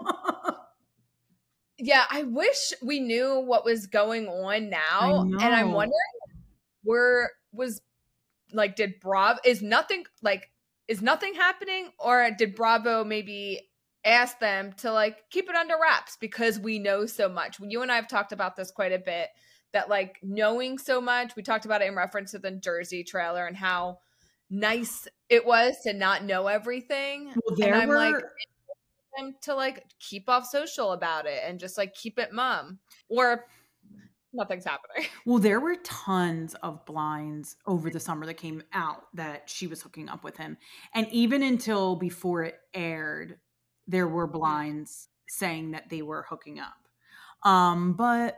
Yeah, I wish we knew what was going on now. And I'm wondering, did Bravo, is nothing happening, or did Bravo maybe ask them to like keep it under wraps because we know so much? You and I have talked about this quite a bit, that like knowing so much, we talked about it in reference to the Jersey trailer and how nice it was to not know everything. Well, and I'm like, them to like keep off social about it and just like keep it mum, or nothing's happening. Well, there were tons of blinds over the summer that came out that she was hooking up with him. And even until before it aired, there were blinds saying that they were hooking up. But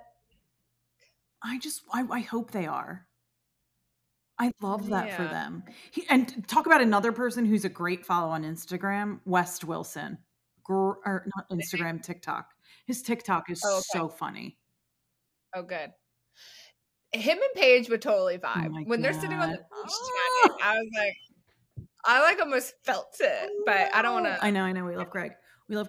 I hope they are. I love that for them. And talk about another person who's a great follow on Instagram, West Wilson. Or not Instagram, TikTok. His TikTok is so funny. Oh, good. Him and Paige would totally vibe. When they're sitting on the beach chatting, I was like, I like almost felt it, but I don't want to. I know. We love Craig.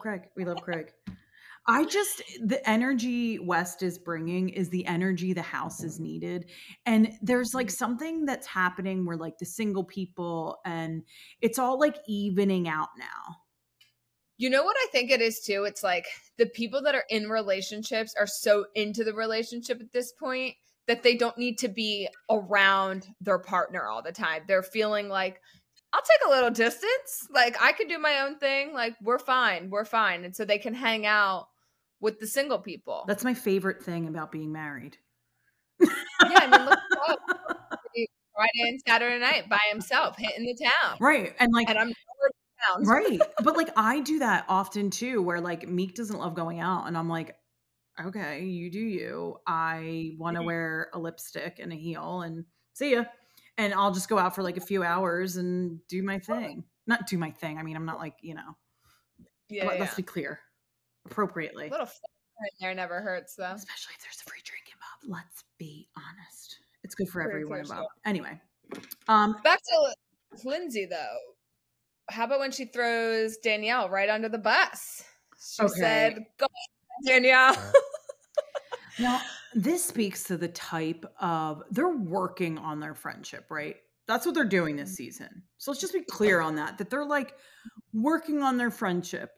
The energy West is bringing is the energy the house is needed. And there's like something that's happening where like the single people, and it's all like evening out now. You know what I think it is too? It's like the people that are in relationships are so into the relationship at this point that they don't need to be around their partner all the time. They're feeling like, I'll take a little distance. Like, I can do my own thing. Like, we're fine. And so they can hang out with the single people. That's my favorite thing about being married. Yeah, I mean, look at Friday and Saturday night by himself, hitting the town. Right. And like, and I'm right. But like, I do that often too, where like Meek doesn't love going out, and I'm like, okay, you do you. I want to wear a lipstick and a heel, and see ya. And I'll just go out for like a few hours and do my thing. Not do my thing. I mean, I'm not like, let's be clear. Appropriately. A little fun in there never hurts, though. Especially if there's a free drink involved. Let's be honest. It's good for everyone involved. Anyway. Back to Lindsay, though. How about when she throws Danielle right under the bus? She said, Okay. "Go, Danielle." Now, this speaks to the type of they're working on their friendship, right? That's what they're doing this season. So let's just be clear on that they're like working on their friendship.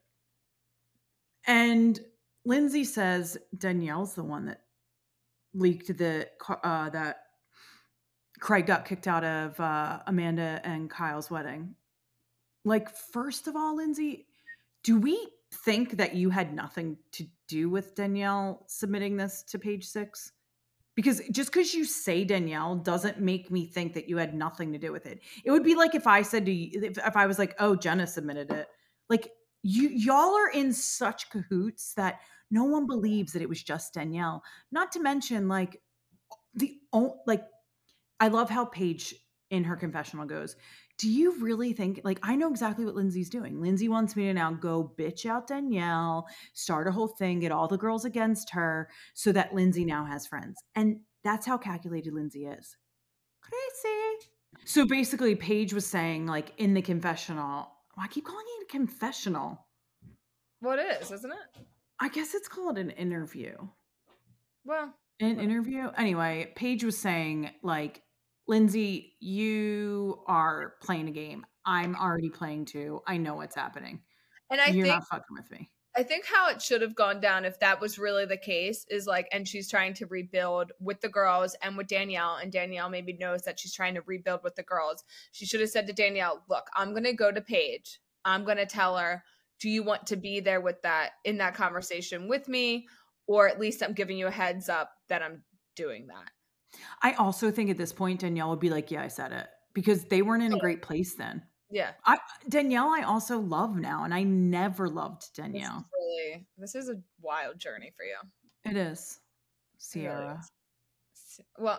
And Lindsay says Danielle's the one that leaked that Craig got kicked out of Amanda and Kyle's wedding. Like, first of all, Lindsay, do we think that you had nothing to do with Danielle submitting this to Page Six? Because just because you say Danielle doesn't make me think that you had nothing to do with it. It would be like if I said to you, if I was like, "Oh, Jenna submitted it." Like y'all are in such cahoots that no one believes that it was just Danielle. Not to mention, like like I love how Paige in her confessional goes, "Do you really think like I know exactly what Lindsay's doing? Lindsay wants me to now go bitch out Danielle, start a whole thing, get all the girls against her so that Lindsay now has friends." And that's how calculated Lindsay is. Crazy. So basically Paige was saying like in the confessional, I keep calling it a confessional. Well, it is, isn't it? I guess it's called an interview. Well, An interview? Anyway, Paige was saying like, Lindsay, you are playing a game. I'm already playing too. I know what's happening. and I You're think not fucking with me. I think how it should have gone down if that was really the case is like, and she's trying to rebuild with the girls and with Danielle, and Danielle maybe knows that she's trying to rebuild with the girls. She should have said to Danielle, "Look, I'm going to go to Paige. I'm going to tell her, do you want to be there with that in that conversation with me? Or at least I'm giving you a heads up that I'm doing that." I also think at this point, Danielle would be like, yeah, I said it. Because they weren't in a great place then. Yeah. Danielle, I also love now, and I never loved Danielle. This is a wild journey for you. It is. Sierra. Well,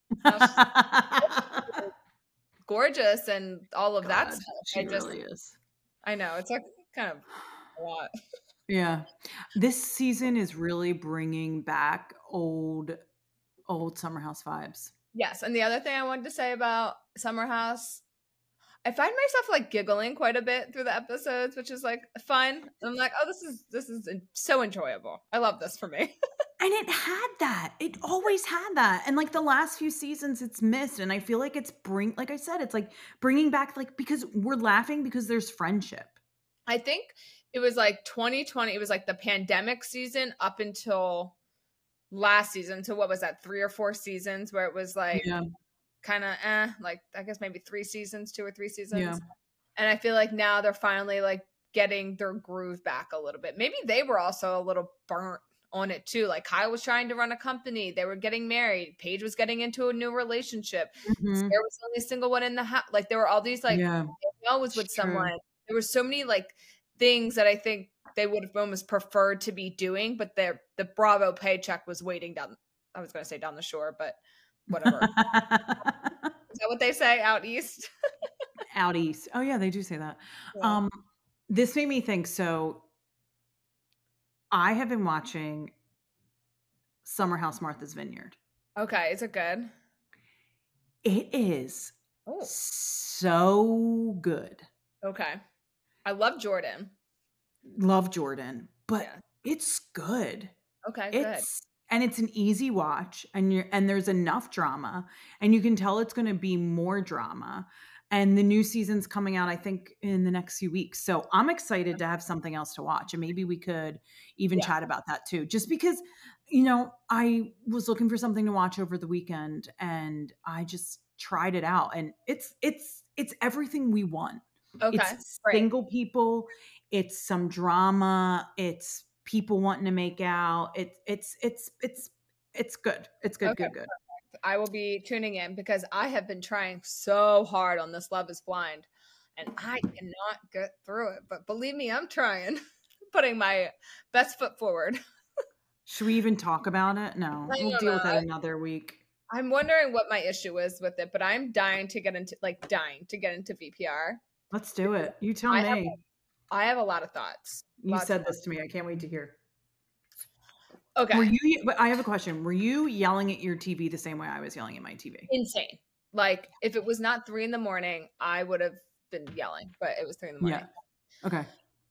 gorgeous and all of that stuff. She really is. I know. It's like kind of a lot. Yeah. This season is really bringing back old Summer House vibes. Yes. And the other thing I wanted to say about Summer House, I find myself like giggling quite a bit through the episodes, which is like fun. I'm like, oh, this is so enjoyable. I love this for me. And it had that. It always had that. And like the last few seasons it's missed, and I feel like it's like I said, it's like bringing back like because we're laughing because there's friendship. I think it was like 2020, it was like the pandemic season up until last season. So what was that, 3 or 4 seasons where it was like kind of like I guess maybe 3 seasons, 2 or 3 seasons. Yeah. And I feel like now they're finally like getting their groove back a little bit. Maybe they were also a little burnt on it too. Like Kyle was trying to run a company. They were getting married. Paige was getting into a new relationship. Mm-hmm. Sarah was the only single one in the house. Like there were all these like Danielle was with someone. There were so many like things that I think they would have almost preferred to be doing, but the Bravo paycheck was waiting down. I was going to say down the shore, but whatever. Is that what they say out east? Out east. Oh yeah, they do say that. Yeah. This made me think. So I have been watching Summer House Martha's Vineyard. Okay, is it good? It is so good. Okay. I love Jordan. Love Jordan, but it's good. Okay, good. And it's an easy watch, and there's enough drama, and you can tell it's going to be more drama. And the new season's coming out, I think, in the next few weeks. So I'm excited to have something else to watch, and maybe we could even chat about that too. Just because, I was looking for something to watch over the weekend, and I just tried it out, and it's everything we want. Okay, it's single people. It's some drama. It's people wanting to make out. It's good. It's good. Okay, good. Perfect. I will be tuning in because I have been trying so hard on this Love is Blind and I cannot get through it. But believe me, I'm trying, putting my best foot forward. Should we even talk about it? No, we'll deal with that another week. I'm wondering what my issue is with it, but I'm dying to get into VPR. Let's do it. You tell me. I have a lot of thoughts. You said this to me. I can't wait to hear. Okay. But I have a question. Were you yelling at your TV the same way I was yelling at my TV? Insane. Like, if it was not 3 a.m, I would have been yelling, but it was 3 a.m. Yeah. Okay.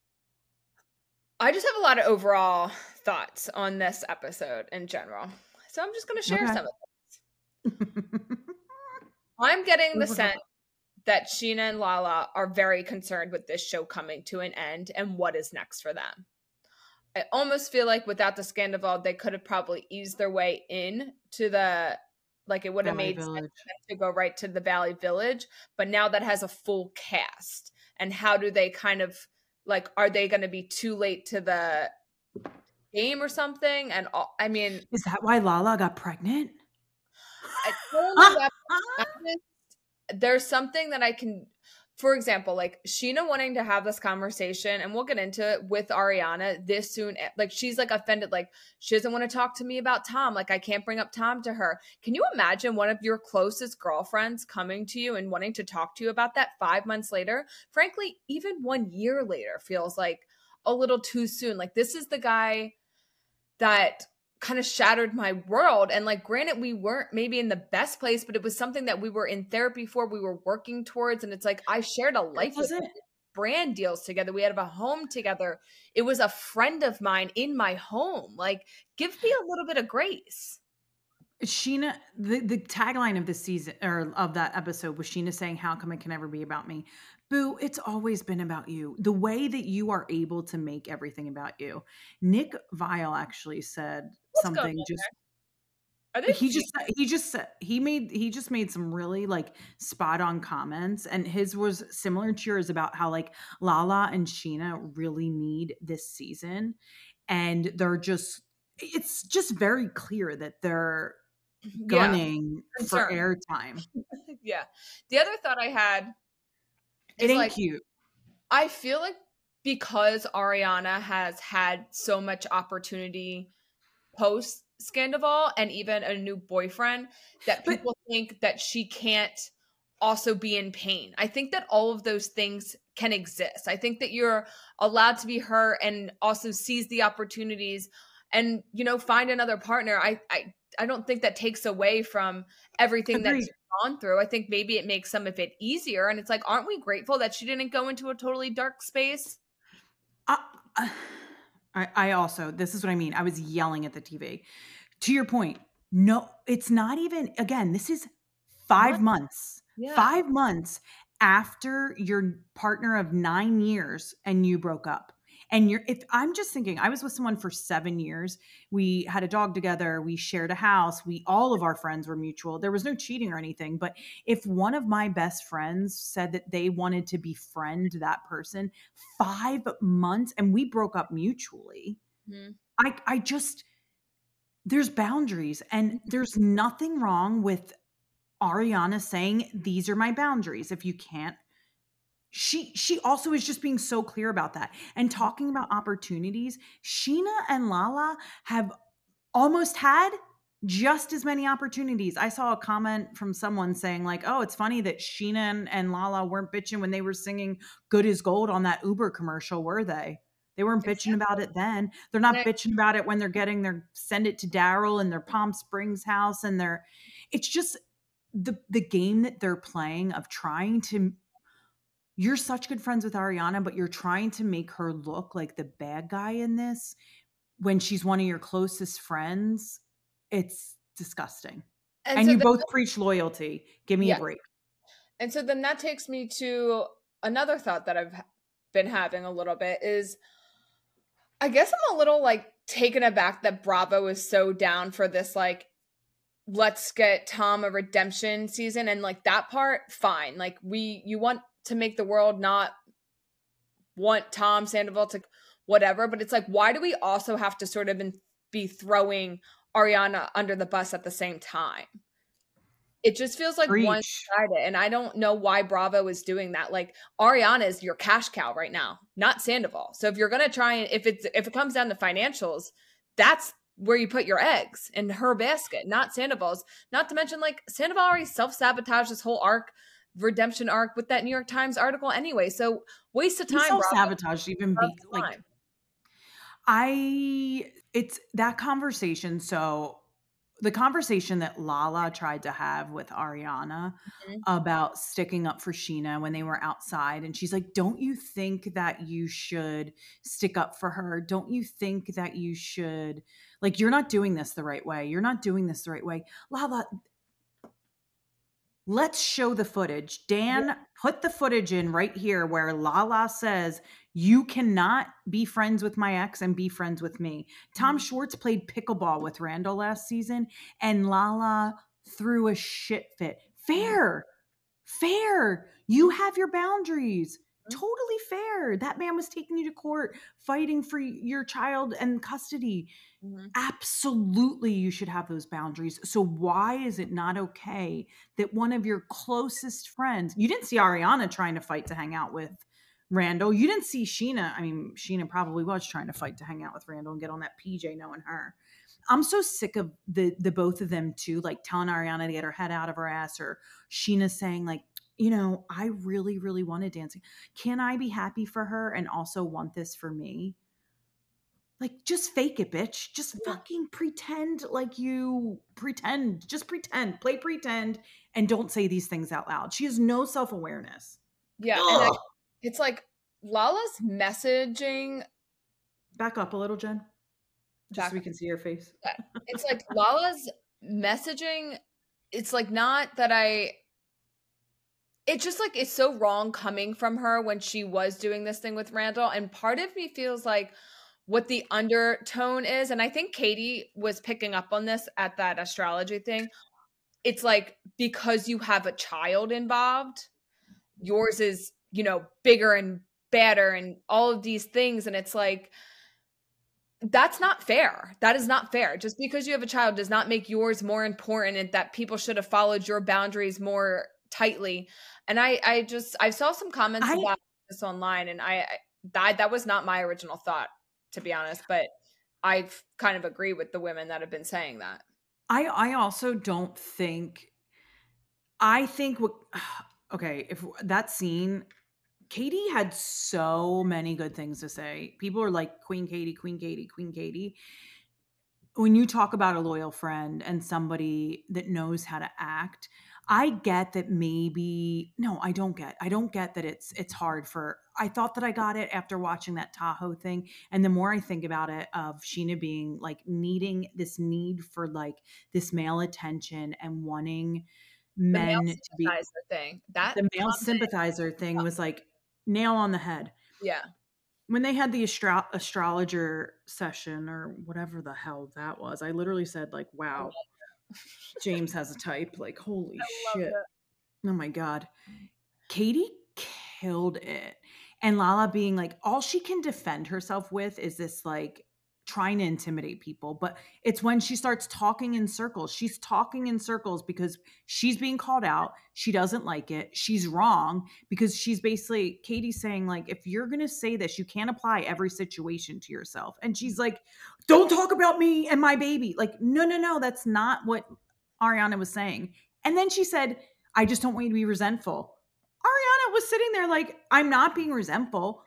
I just have a lot of overall thoughts on this episode in general. So I'm just going to share Okay. some of them. I'm getting the sense that Scheana and Lala are very concerned with this show coming to an end and what is next for them. I almost feel like without the Scandival, they could have probably eased their way in to the, like, it would have made sense for them to go right to the Valley Village. But now that has a full cast. And how do they kind of, like, are they going to be too late to the game or something? And I mean, is that why Lala got pregnant? There's something that I can, for example, like Scheana wanting to have this conversation, and we'll get into it with Ariana this soon. Like, she's like offended, like she doesn't want to talk to me about Tom. Like, I can't bring up Tom to her. Can you imagine one of your closest girlfriends coming to you and wanting to talk to you about that 5 months later? Frankly, even 1 year later feels like a little too soon. Like, this is the guy that kind of shattered my world. And like, granted, we weren't maybe in the best place, but it was something that we were in therapy for, we were working towards. And it's like, I shared a life with him, brand deals together. We had a home together. It was a friend of mine in my home. Like, give me a little bit of grace. Scheana, the tagline of the season, or of that episode, was Scheana saying, "How come it can never be about me?" Boo, it's always been about you. The way that you are able to make everything about you. Nick Viall actually said something he just made some really like spot on comments, and his was similar to yours about how like Lala and Scheana really need this season, and it's just very clear that they're gunning for airtime. Yeah. The other thought I had, it ain't like, cute. I feel like because Ariana has had so much opportunity post Scandival and even a new boyfriend, that people think that she can't also be in pain. I think that all of those things can exist. I think that you're allowed to be her and also seize the opportunities and, you know, find another partner. I don't think that takes away from everything that she's gone through. I think maybe it makes some of it easier. And it's like, aren't we grateful that she didn't go into a totally dark space? I also, this is what I mean. I was yelling at the TV. To your point, no, it's not even, again, this is 5 months. Yeah. 5 months after your partner of 9 years and you broke up. And I'm just thinking, I was with someone for 7 years. We had a dog together. We shared a house. All of our friends were mutual. There was no cheating or anything. But if one of my best friends said that they wanted to befriend that person, 5 months, and we broke up mutually, I just, there's boundaries, and there's nothing wrong with Ariana saying, these are my boundaries. If you can't, she also is just being so clear about that and talking about opportunities. Scheana and Lala have almost had just as many opportunities. I saw a comment from someone saying like, oh, it's funny that Scheana and Lala weren't bitching when they were singing Good as Gold on that Uber commercial, were they? They weren't bitching about it then. They're not bitching about it when they're getting their send it to Daryl in their Palm Springs house, and it's just the game that they're playing of trying to, you're such good friends with Ariana, but you're trying to make her look like the bad guy in this when she's one of your closest friends. It's disgusting. And so you both preach loyalty. Give me a break. And so then that takes me to another thought that I've been having a little bit is, I guess I'm a little like taken aback that Bravo is so down for this, like, let's get Tom a redemption season. And like that part, fine. Like you want to make the world not want Tom Sandoval to whatever, but it's like, why do we also have to sort of be throwing Ariana under the bus at the same time? It just feels like one-sided, and I don't know why Bravo is doing that. Like, Ariana is your cash cow right now, not Sandoval. So if you're gonna try and if it comes down to financials, that's where you put your eggs, in her basket, not Sandoval's. Not to mention, like, Sandoval already self-sabotaged this whole redemption arc with that New York Times article anyway. So waste of time. Self-sabotage even be like, it's that conversation. So the conversation that Lala tried to have with Ariana Mhm. about sticking up for Sheena when they were outside. And she's like, don't you think that you should stick up for her? Don't you think that you should, like, you're not doing this the right way. You're not doing this the right way. Lala, let's show the footage. Yeah. Dan, put the footage in right here where Lala says, you cannot be friends with my ex and be friends with me. Tom Mhm. Schwartz played pickleball with Randall last season, and Lala threw a shit fit. Mhm. Fair. Fair. You have your boundaries. Mhm. Totally fair. That man was taking you to court, fighting for your child and custody. Mhm. Absolutely, you should have those boundaries. So, why is it not okay that one of your closest friends, you didn't see Ariana trying to fight to hang out with Randall. You didn't see Sheena. I mean, Sheena probably was trying to fight to hang out with Randall and get on that PJ knowing her. I'm so sick of the both of them too, like telling Ariana to get her head out of her ass, or Sheena saying, like, I really, really wanted dancing. Can I be happy for her and also want this for me? Like, just fake it, bitch. Just Yeah. fucking pretend like you pretend. Just pretend. Play pretend and don't say these things out loud. She has no self awareness. Yeah, and Ugh. it's like Lala's messaging Back up a little, Jen, just so back we can see your face. it's like Lala's messaging, it's like not that it's just like it's so wrong coming from her when she was doing this thing with Randall. And part of me feels like what the undertone is, and I think Katie was picking up on this at that astrology thing. It's like because you have a child involved, yours is, bigger and badder and all of these things. And it's like, that's not fair. That is not fair. Just because you have a child does not make yours more important and that people should have followed your boundaries more tightly. And I saw some comments I about this online, and that was not my original thought, to be honest, but I kind of agree with the women that have been saying that. I also don't think I think what okay, if that scene, Katie had so many good things to say. People are like Queen Katie, Queen Katie, Queen Katie. When you talk about a loyal friend and somebody that knows how to act, I get that maybe no, I don't get. I don't get that it's hard for I thought that I got it after watching that Tahoe thing. And the more I think about it of Sheena being like needing this need for like this male attention and wanting The male men to be sympathizer thing, that the male comment, sympathizer thing was like nail on the head. yeah. When they had the astrologer session or whatever the hell that was, I literally said like, I "Wow, love James has a type." Like, holy I loved shit. it. Oh my god. Katie killed it. And Lala being like, all she can defend herself with is this like trying to intimidate people. But it's when she starts talking in circles. She's talking in circles because she's being called out. She doesn't like it. She's wrong because she's basically Katie's saying, like, if you're gonna say this, you can't apply every situation to yourself. And she's like, don't talk about me and my baby. Like, no, no, no, that's not what Ariana was saying. And then she said, I just don't want you to be resentful. Ariana was sitting there like, I'm not being resentful.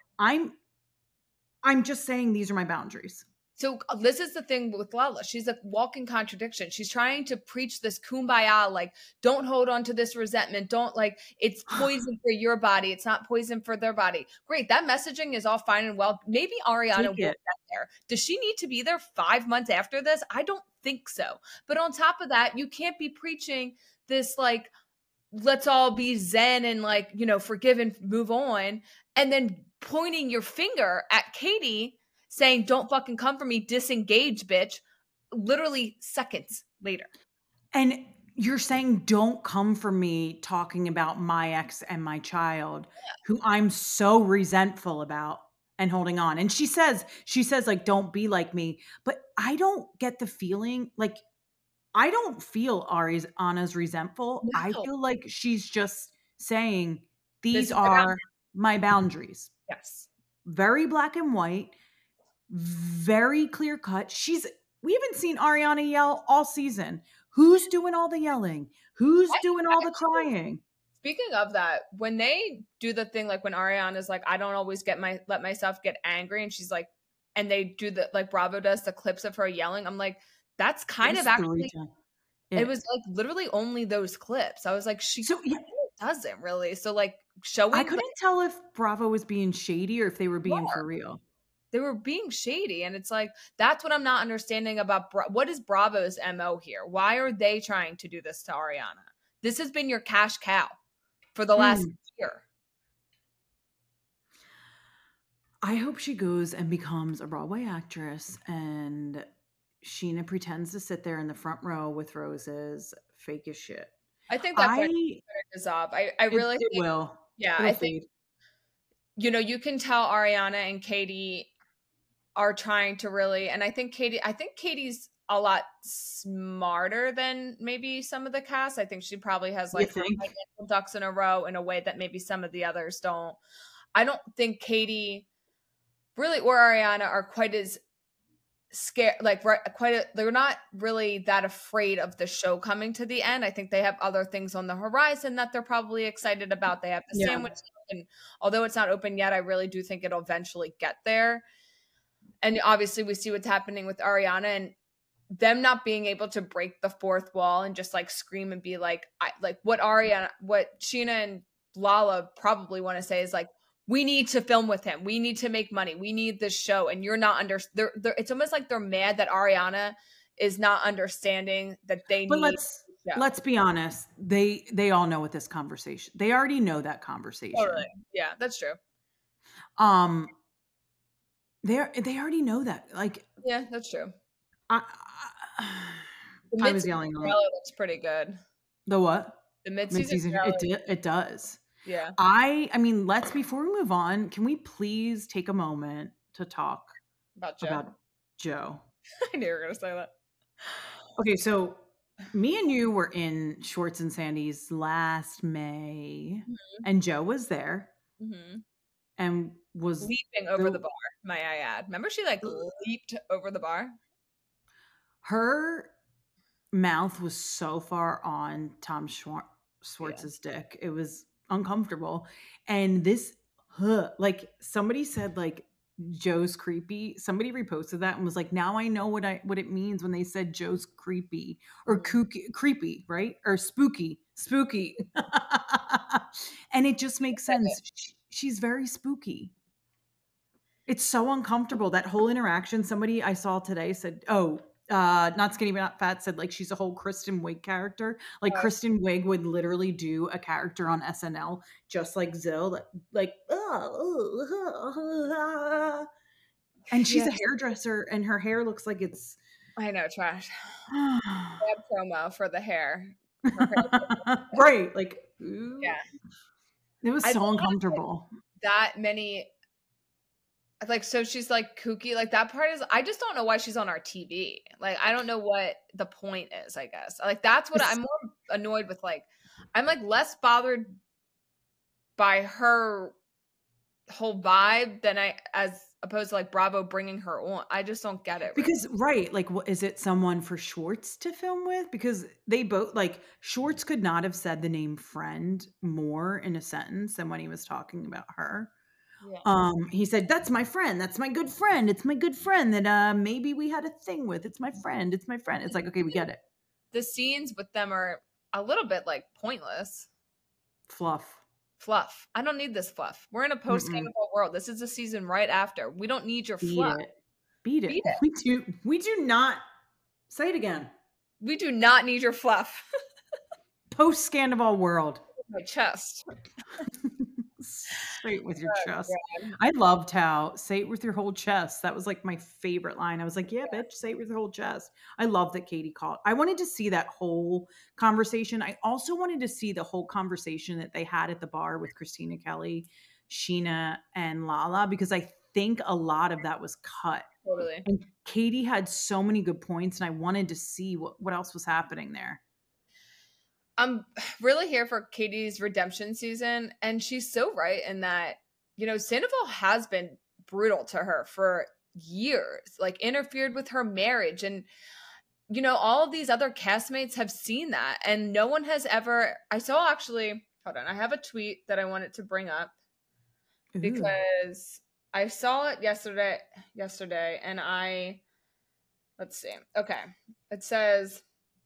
I'm just saying these are my boundaries. So this is the thing with Lala. She's a walking contradiction. She's trying to preach this kumbaya, like, don't hold on to this resentment. Don't like, it's poison for your body. It's not poison for their body. Great. That messaging is all fine and well. Maybe Ariana Take will it. get there. Does she need to be there 5 months after this? I don't think so. But on top of that, you can't be preaching this like, let's all be zen and like, forgive and move on. And then pointing your finger at Katie saying, don't fucking come for me, disengage, bitch, literally seconds later. And you're saying, don't come for me talking about my ex and my child, who I'm so resentful about and holding on. And she says, like, don't be like me. But I don't get the feeling like I don't feel Anna's resentful. I No, feel like she's just saying, this these is around. are my boundaries. Yes. Very black and white, very clear cut. We haven't seen Ariana yell all season. Who's doing all the yelling? Who's I doing all the actually, crying? speaking of that, when they do the thing, like when Ariana's like, I don't always let myself get angry, and she's like, and they do the like Bravo does the clips of her yelling. I'm like, That's It kind of was 3 actually, times. it was It like literally only those clips. I was like, she so, yeah, doesn't really. So like I showing, like, couldn't tell if Bravo was being shady or if they were being for real. they were being shady, and it's like that's what I'm not understanding about what is Bravo's MO here? Why are they trying to do this to Ariana? This has been your cash cow for the last Mm. year. I hope she goes and becomes a Broadway actress and Sheena pretends to sit there in the front row with roses, fake as shit. I think that friendship I is dissolve. I it really it think, will. yeah, It'll I think, fade. you can tell Ariana and Katie are trying to really, and I think Katie's a lot smarter than maybe some of the cast. I think she probably has You like her think? financial ducks in a row in a way that maybe some of the others don't. I don't think Katie really or Ariana are quite as scared, like right, they're not really that afraid of the show coming to the end. I think they have other things on the horizon that they're probably excited about. They have the Yeah. sandwich, and although it's not open yet, I really do think it'll eventually get there. And obviously we see what's happening with Ariana and them not being able to break the fourth wall and just like scream and be like, what Sheena and Lala probably want to say is like, we need to film with him. We need to make money. We need this show. And you're not it's almost like they're mad that Ariana is not understanding that they But need the show. let's be honest. They all know what this conversation. They already know that Totally. conversation. Yeah, that's true. Um they already know that. Like Yeah, that's true. I The I was mid-season yelling a lot. trailer looks pretty good. The what? The mid-season Mid-season trailer, it does. yeah. I mean, let's before we move on, can we please take a moment to talk About Joe. about Joe? I knew you were gonna say that. Okay, so me and you were in Schwartz and Sandy's last May, and Joe was there Mm-hmm. and was Leaping over the the bar, may I add. Remember she like leaped over the bar? her mouth was so far on Tom Yeah. Schwartz's dick. It was uncomfortable. And this, like somebody said, like Joe's creepy. Somebody reposted that and was like, now I know what it means when they said Joe's creepy or kooky, creepy, right? Or spooky. And it just makes sense. She's very spooky. It's so uncomfortable. That whole interaction. Somebody I saw today said, "Oh, not skinny but not fat," said like she's a whole Kristen Wiig character. Like Kristen Wiig would literally do a character on SNL just like Zill, like and she's Yeah. a hairdresser and her hair looks like it's I know, trash. Bad promo for the hair. Her hair. right. Like ooh. Yeah. It was I so don't have uncomfortable. that many, like, so she's like kooky. Like that part is, I just don't know why she's on our TV. Like, I don't know what the point is, I guess. Like, that's what I'm more annoyed with. Like, I'm like less bothered by her whole vibe than as opposed to like Bravo bringing her on. I just don't get it. Really. Because right, like, what is it? Someone for Schwartz to film with? Because they both like Schwartz could not have said the name friend more in a sentence than when he was talking about her. Yeah. He said, "That's my friend. That's my good friend. It's my good friend that maybe we had a thing with. It's my friend. It's my friend." It's like, okay, we get it. The scenes with them are a little bit like pointless. Fluff. I don't need this fluff. We're in a post-Scandal world. This is a season right after. We don't need your fluff. Beat it. We do not say it again. We do not need your fluff. Post-Scandal world. My chest. Say it with your chest. I loved how say it with your whole chest. That was like my favorite line. I was like, yeah, bitch, say it with your whole chest. I love that Katie called. I wanted to see that whole conversation. I also wanted to see the whole conversation that they had at the bar with Christina Kelly, Sheena, and Lala, because I think a lot of that was cut. Totally. And Katie had so many good points, and I wanted to see what else was happening there. I'm really here for Katie's redemption season, and she's so right in that, Sandoval has been brutal to her for years, like interfered with her marriage, and all of these other castmates have seen that, and no one has ever. I saw actually, hold on, I have a tweet that I wanted to bring up because I saw it yesterday, and I Let's see. Okay. It says,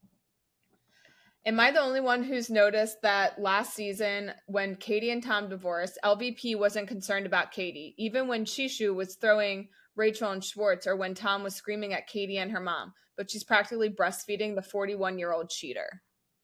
am I the only one who's noticed that last season when Katie and Tom divorced, LVP wasn't concerned about Katie, even when Shishu was throwing Rachel and Schwartz or when Tom was screaming at Katie and her mom, but she's practically breastfeeding the 41-year-old cheater.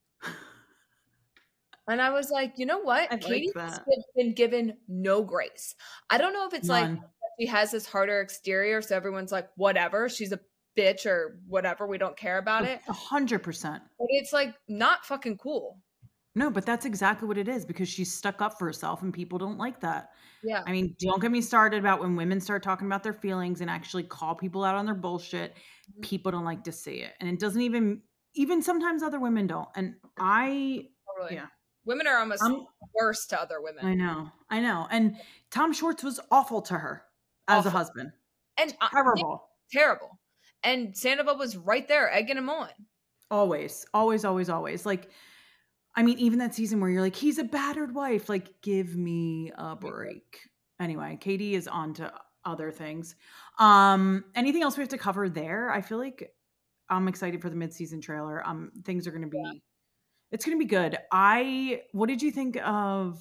And I was like, you know what? I like Katie's that. been given no grace. I don't know if it's like None. she has this harder exterior, so everyone's like, whatever, she's a bitch or whatever, we don't care about it. 100%. But it's like not fucking cool. No, but that's exactly what it is because she's stuck up for herself and people don't like that. Yeah. I mean, don't get me started about when women start talking about their feelings and actually call people out on their bullshit. People don't like to see it. And it doesn't even sometimes other women don't. And Totally. yeah. Women are almost worse to other women. I know. And Tom Schwartz was awful to her as a husband. And terrible. Terrible. And Sandoval was right there egging him on. Always. Like, I mean, even that season where you're like, he's a battered wife. Like, give me a break. Anyway, Katie is on to other things. Anything else we have to cover there? I feel like I'm excited for the mid-season trailer. Things are going to be, it's going to be good. What did you think of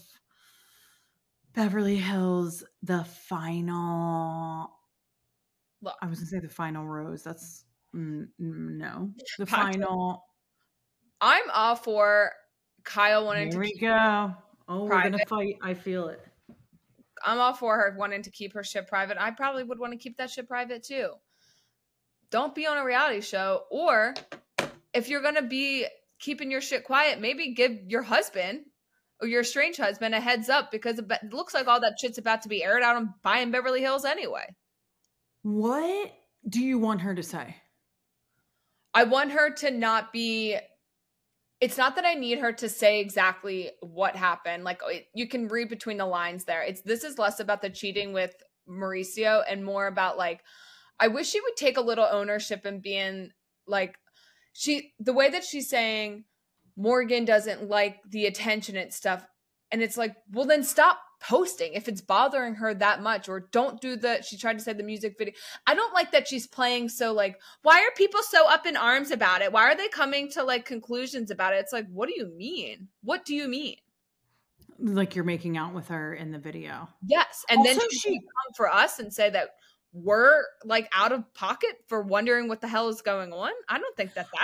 Beverly Hills, the final? Look, I was going to say the final rose. That's no, the final. I'm all for Kyle wanting to. Here we go. Oh, we're going to fight. I feel it. I'm all for her wanting to keep her shit private. I probably would want to keep that shit private too. Don't be on a reality show. Or if you're going to be keeping your shit quiet, maybe give your husband or your estranged husband a heads up because it looks like all that shit's about to be aired out on Buying Beverly Hills anyway. What do you want her to say? I want her to not be... It's not that I need her to say exactly what happened. Like, you can read between the lines there. This is less about the cheating with Mauricio and more about, like, I wish she would take a little ownership and being like, the way that she's saying Morgan doesn't like the attention and stuff. And it's like, well, then stop posting if it's bothering her that much, or don't do she tried to say the music video. I don't like that she's playing so like, why are people so up in arms about it? Why are they coming to like conclusions about it? It's like, what do you mean? What do you mean? Like you're making out with her in the video. Yes. And also, then she come for us and say that we're like out of pocket for wondering what the hell is going on. I don't think that's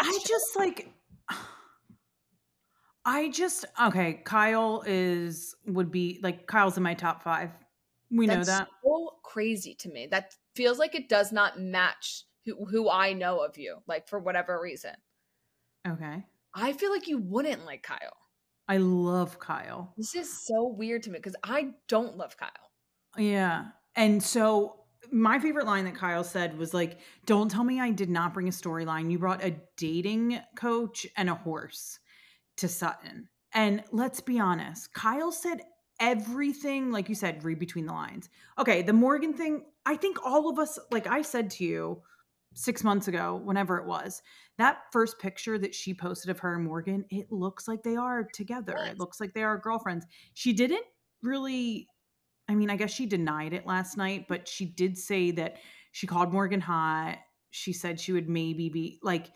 okay, Kyle would be like, Kyle's in my top 5. We know that. So crazy to me. That feels like it does not match who I know of you, like for whatever reason. Okay. I feel like you wouldn't like Kyle. I love Kyle. This is so weird to me because I don't love Kyle. Yeah. And so my favorite line that Kyle said was like, don't tell me I did not bring a storyline. You brought a dating coach and a horse to Sutton. And let's be honest, Kyle said everything, like you said, read between the lines. Okay, the Morgan thing, I think all of us, like I said to you 6 months ago, whenever it was, that first picture that she posted of her and Morgan, it looks like they are together. It looks like they are girlfriends. She didn't really, I mean, I guess she denied it last night, but she did say that she called Morgan hot. She said she would maybe be like,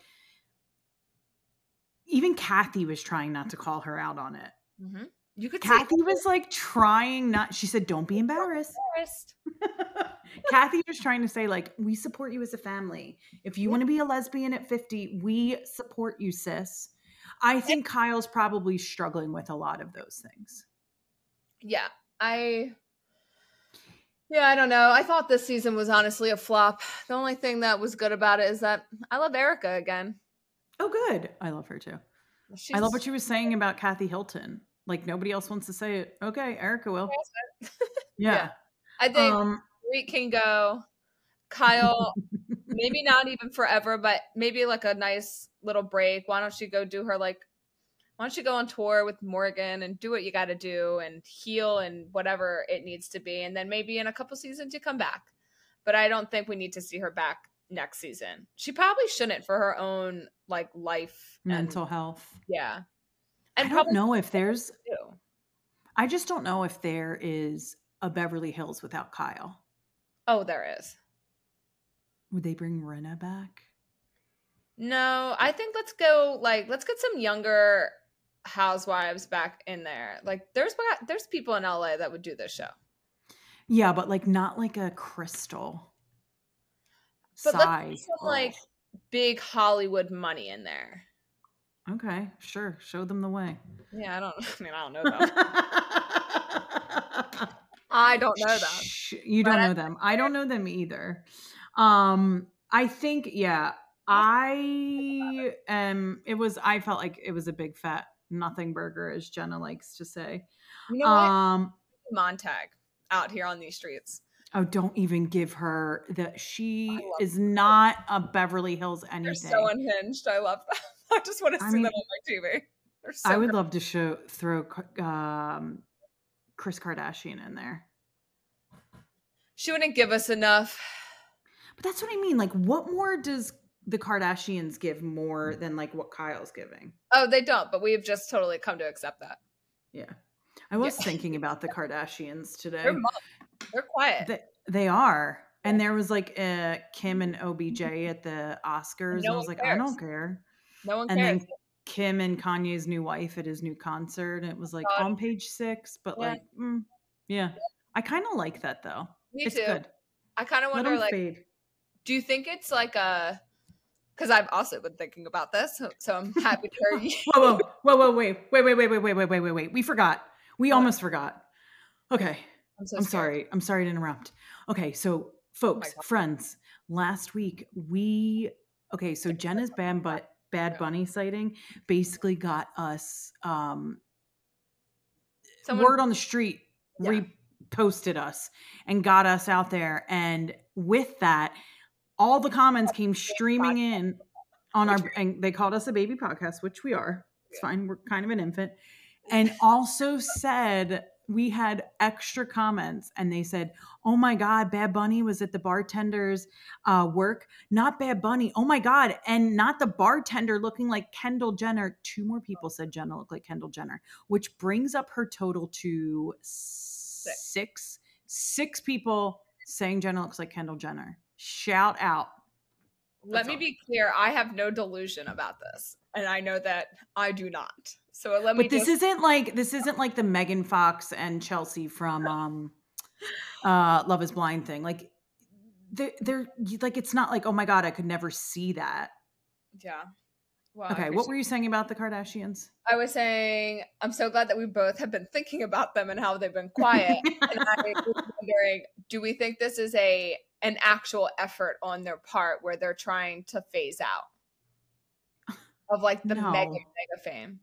even Kathy was trying not to call her out on it. Mm-hmm. You could Kathy was like trying not, she said, don't be embarrassed. Kathy was trying to say like, we support you as a family. If you want to be a lesbian at 50, we support you, sis. I think Kyle's probably struggling with a lot of those things. Yeah. I don't know. I thought this season was honestly a flop. The only thing that was good about it is that I love Erica again. Oh, good. I love her too. I love what she was saying about Kathy Hilton. Like nobody else wants to say it. Okay, Erica will. Yeah. I think Reed can go. Kyle, maybe not even forever, but maybe like a nice little break. Why don't you go on tour with Morgan and do what you got to do and heal and whatever it needs to be. And then maybe in a couple seasons you come back. But I don't think we need to see her back next season. She probably shouldn't for her own like life. Mental health. Yeah. And I don't know if there's, I just don't know if there is a Beverly Hills without Kyle. Oh, there is. Would they bring Rinna back? No, I think let's get some younger housewives back in there. Like there's people in LA that would do this show. Yeah, but like not like a Crystal But let's get size. some Oh, like big Hollywood money in there. okay, sure. Show them the way. Yeah, I don't I mean I don't know them. I don't know them. You But don't I know them. I don't know them either. I think, yeah, I'll I felt like it was a big fat nothing burger, as Jenna likes to say. You know what? Um, Montag out here on these streets. oh, don't even give her that. I She love is not a Beverly Hills They're so anything. unhinged. I love them. I just want to I see them mean, on my TV. They're I so would great. love to throw Chris Kardashian in there. She wouldn't give us enough. But that's what I mean. Like, what more does the Kardashians give more than like what Kyle's giving? Oh, they don't, but we've just totally come to accept that. Yeah. I was thinking about the Kardashians They're today. They're quiet. They are. And there was like Kim and OBJ at the Oscars. And I was like, I don't care. No one And cares. then Kim and Kanye's new wife at his new concert. And it was like God. on page 6, but Yeah. like, yeah. I kind of like that though. Me It's too. good. I kind of Let wonder, them like, fade. do you think it's like a? Because I've also been thinking about this, so I'm happy to hear you. Whoa, wait. We forgot. We What? almost forgot. Okay. I'm so I'm scared. sorry. I'm sorry to interrupt. Okay, so folks, God. friends, last week so Jenna's Bad Bunny sighting basically got us word on the street reposted us and got us out there, and with that all the comments came streaming in on our, and they called us a baby podcast, which we are. It's fine. We're kind of an infant. And also said we had extra comments, and they said, oh my God, Bad Bunny was at the bartender's work. Not Bad Bunny. Oh my God. And not the bartender looking like Kendall Jenner. 2 more people said Jenna looked like Kendall Jenner, which brings up her total to 6 people saying Jenna looks like Kendall Jenner. Shout out. Let me be clear. I have no delusion about this, and I know that I do not. So this isn't like the Megan Fox and Chelsea from Love Is Blind thing. Like they're like, it's not like, oh my God, I could never see that. Yeah. Well, okay, what were you saying about the Kardashians? I was saying I'm so glad that we both have been thinking about them and how they've been quiet. And I was wondering, do we think this is an actual effort on their part where they're trying to phase out of like the mega fame?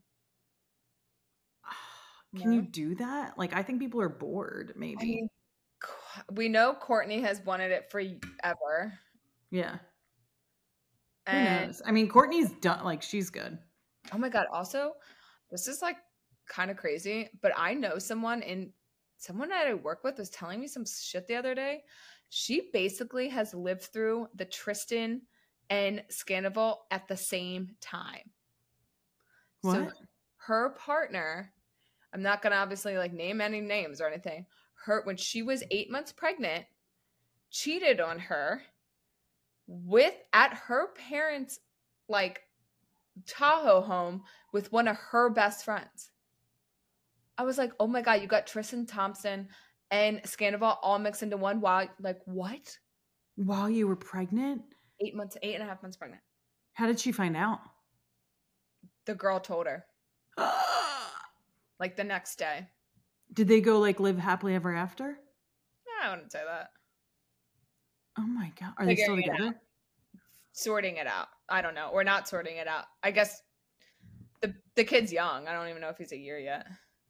Can you do that? Like, I think people are bored, maybe. I mean, we know Kourtney has wanted it forever. Yeah. Who knows? I mean, Kourtney's done, like, she's good. Oh my God. Also, this is like kind of crazy, but I know someone that I work with was telling me some shit the other day. She basically has lived through the Tristan and Scandival at the same time. What? So her partner, I'm not going to obviously like name any names or anything. When she was 8 months pregnant, cheated on her at her parents' like Tahoe home with one of her best friends. I was like, oh my God, you got Tristan Thompson and Scandival all mixed into one. Wow. Like, what? While you were pregnant? 8.5 months pregnant. How did she find out? The girl told her. Like the next day. Did they go like live happily ever after? I wouldn't say that. Oh my God. Are they still together? Sorting it out. I don't know. Or not sorting it out. I guess the kid's young. I don't even know if he's a year yet.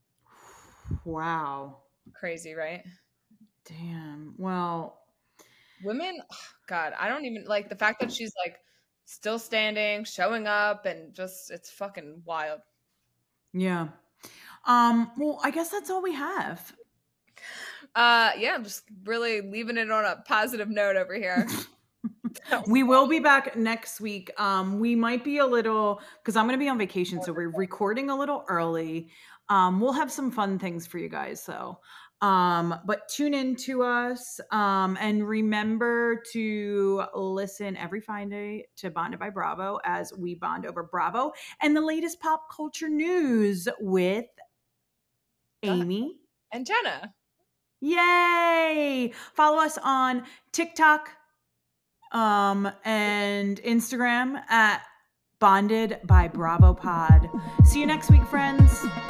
Wow. Crazy, right? Damn. Well, women, God, I don't even like the fact that she's like still standing, showing up, and just it's fucking wild. Yeah. Well, I guess that's all we have. Yeah, I'm just really leaving it on a positive note over here. We will be back next week. We might be a little, because I'm going to be on vacation, so we're recording a little early. We'll have some fun things for you guys. So But tune in to us, and remember to listen every Friday to Bonded by Bravo as we bond over Bravo and the latest pop culture news with Amy and Jenna. Yay! Follow us on TikTok and Instagram at Bonded by Bravo Pod. See you next week, friends.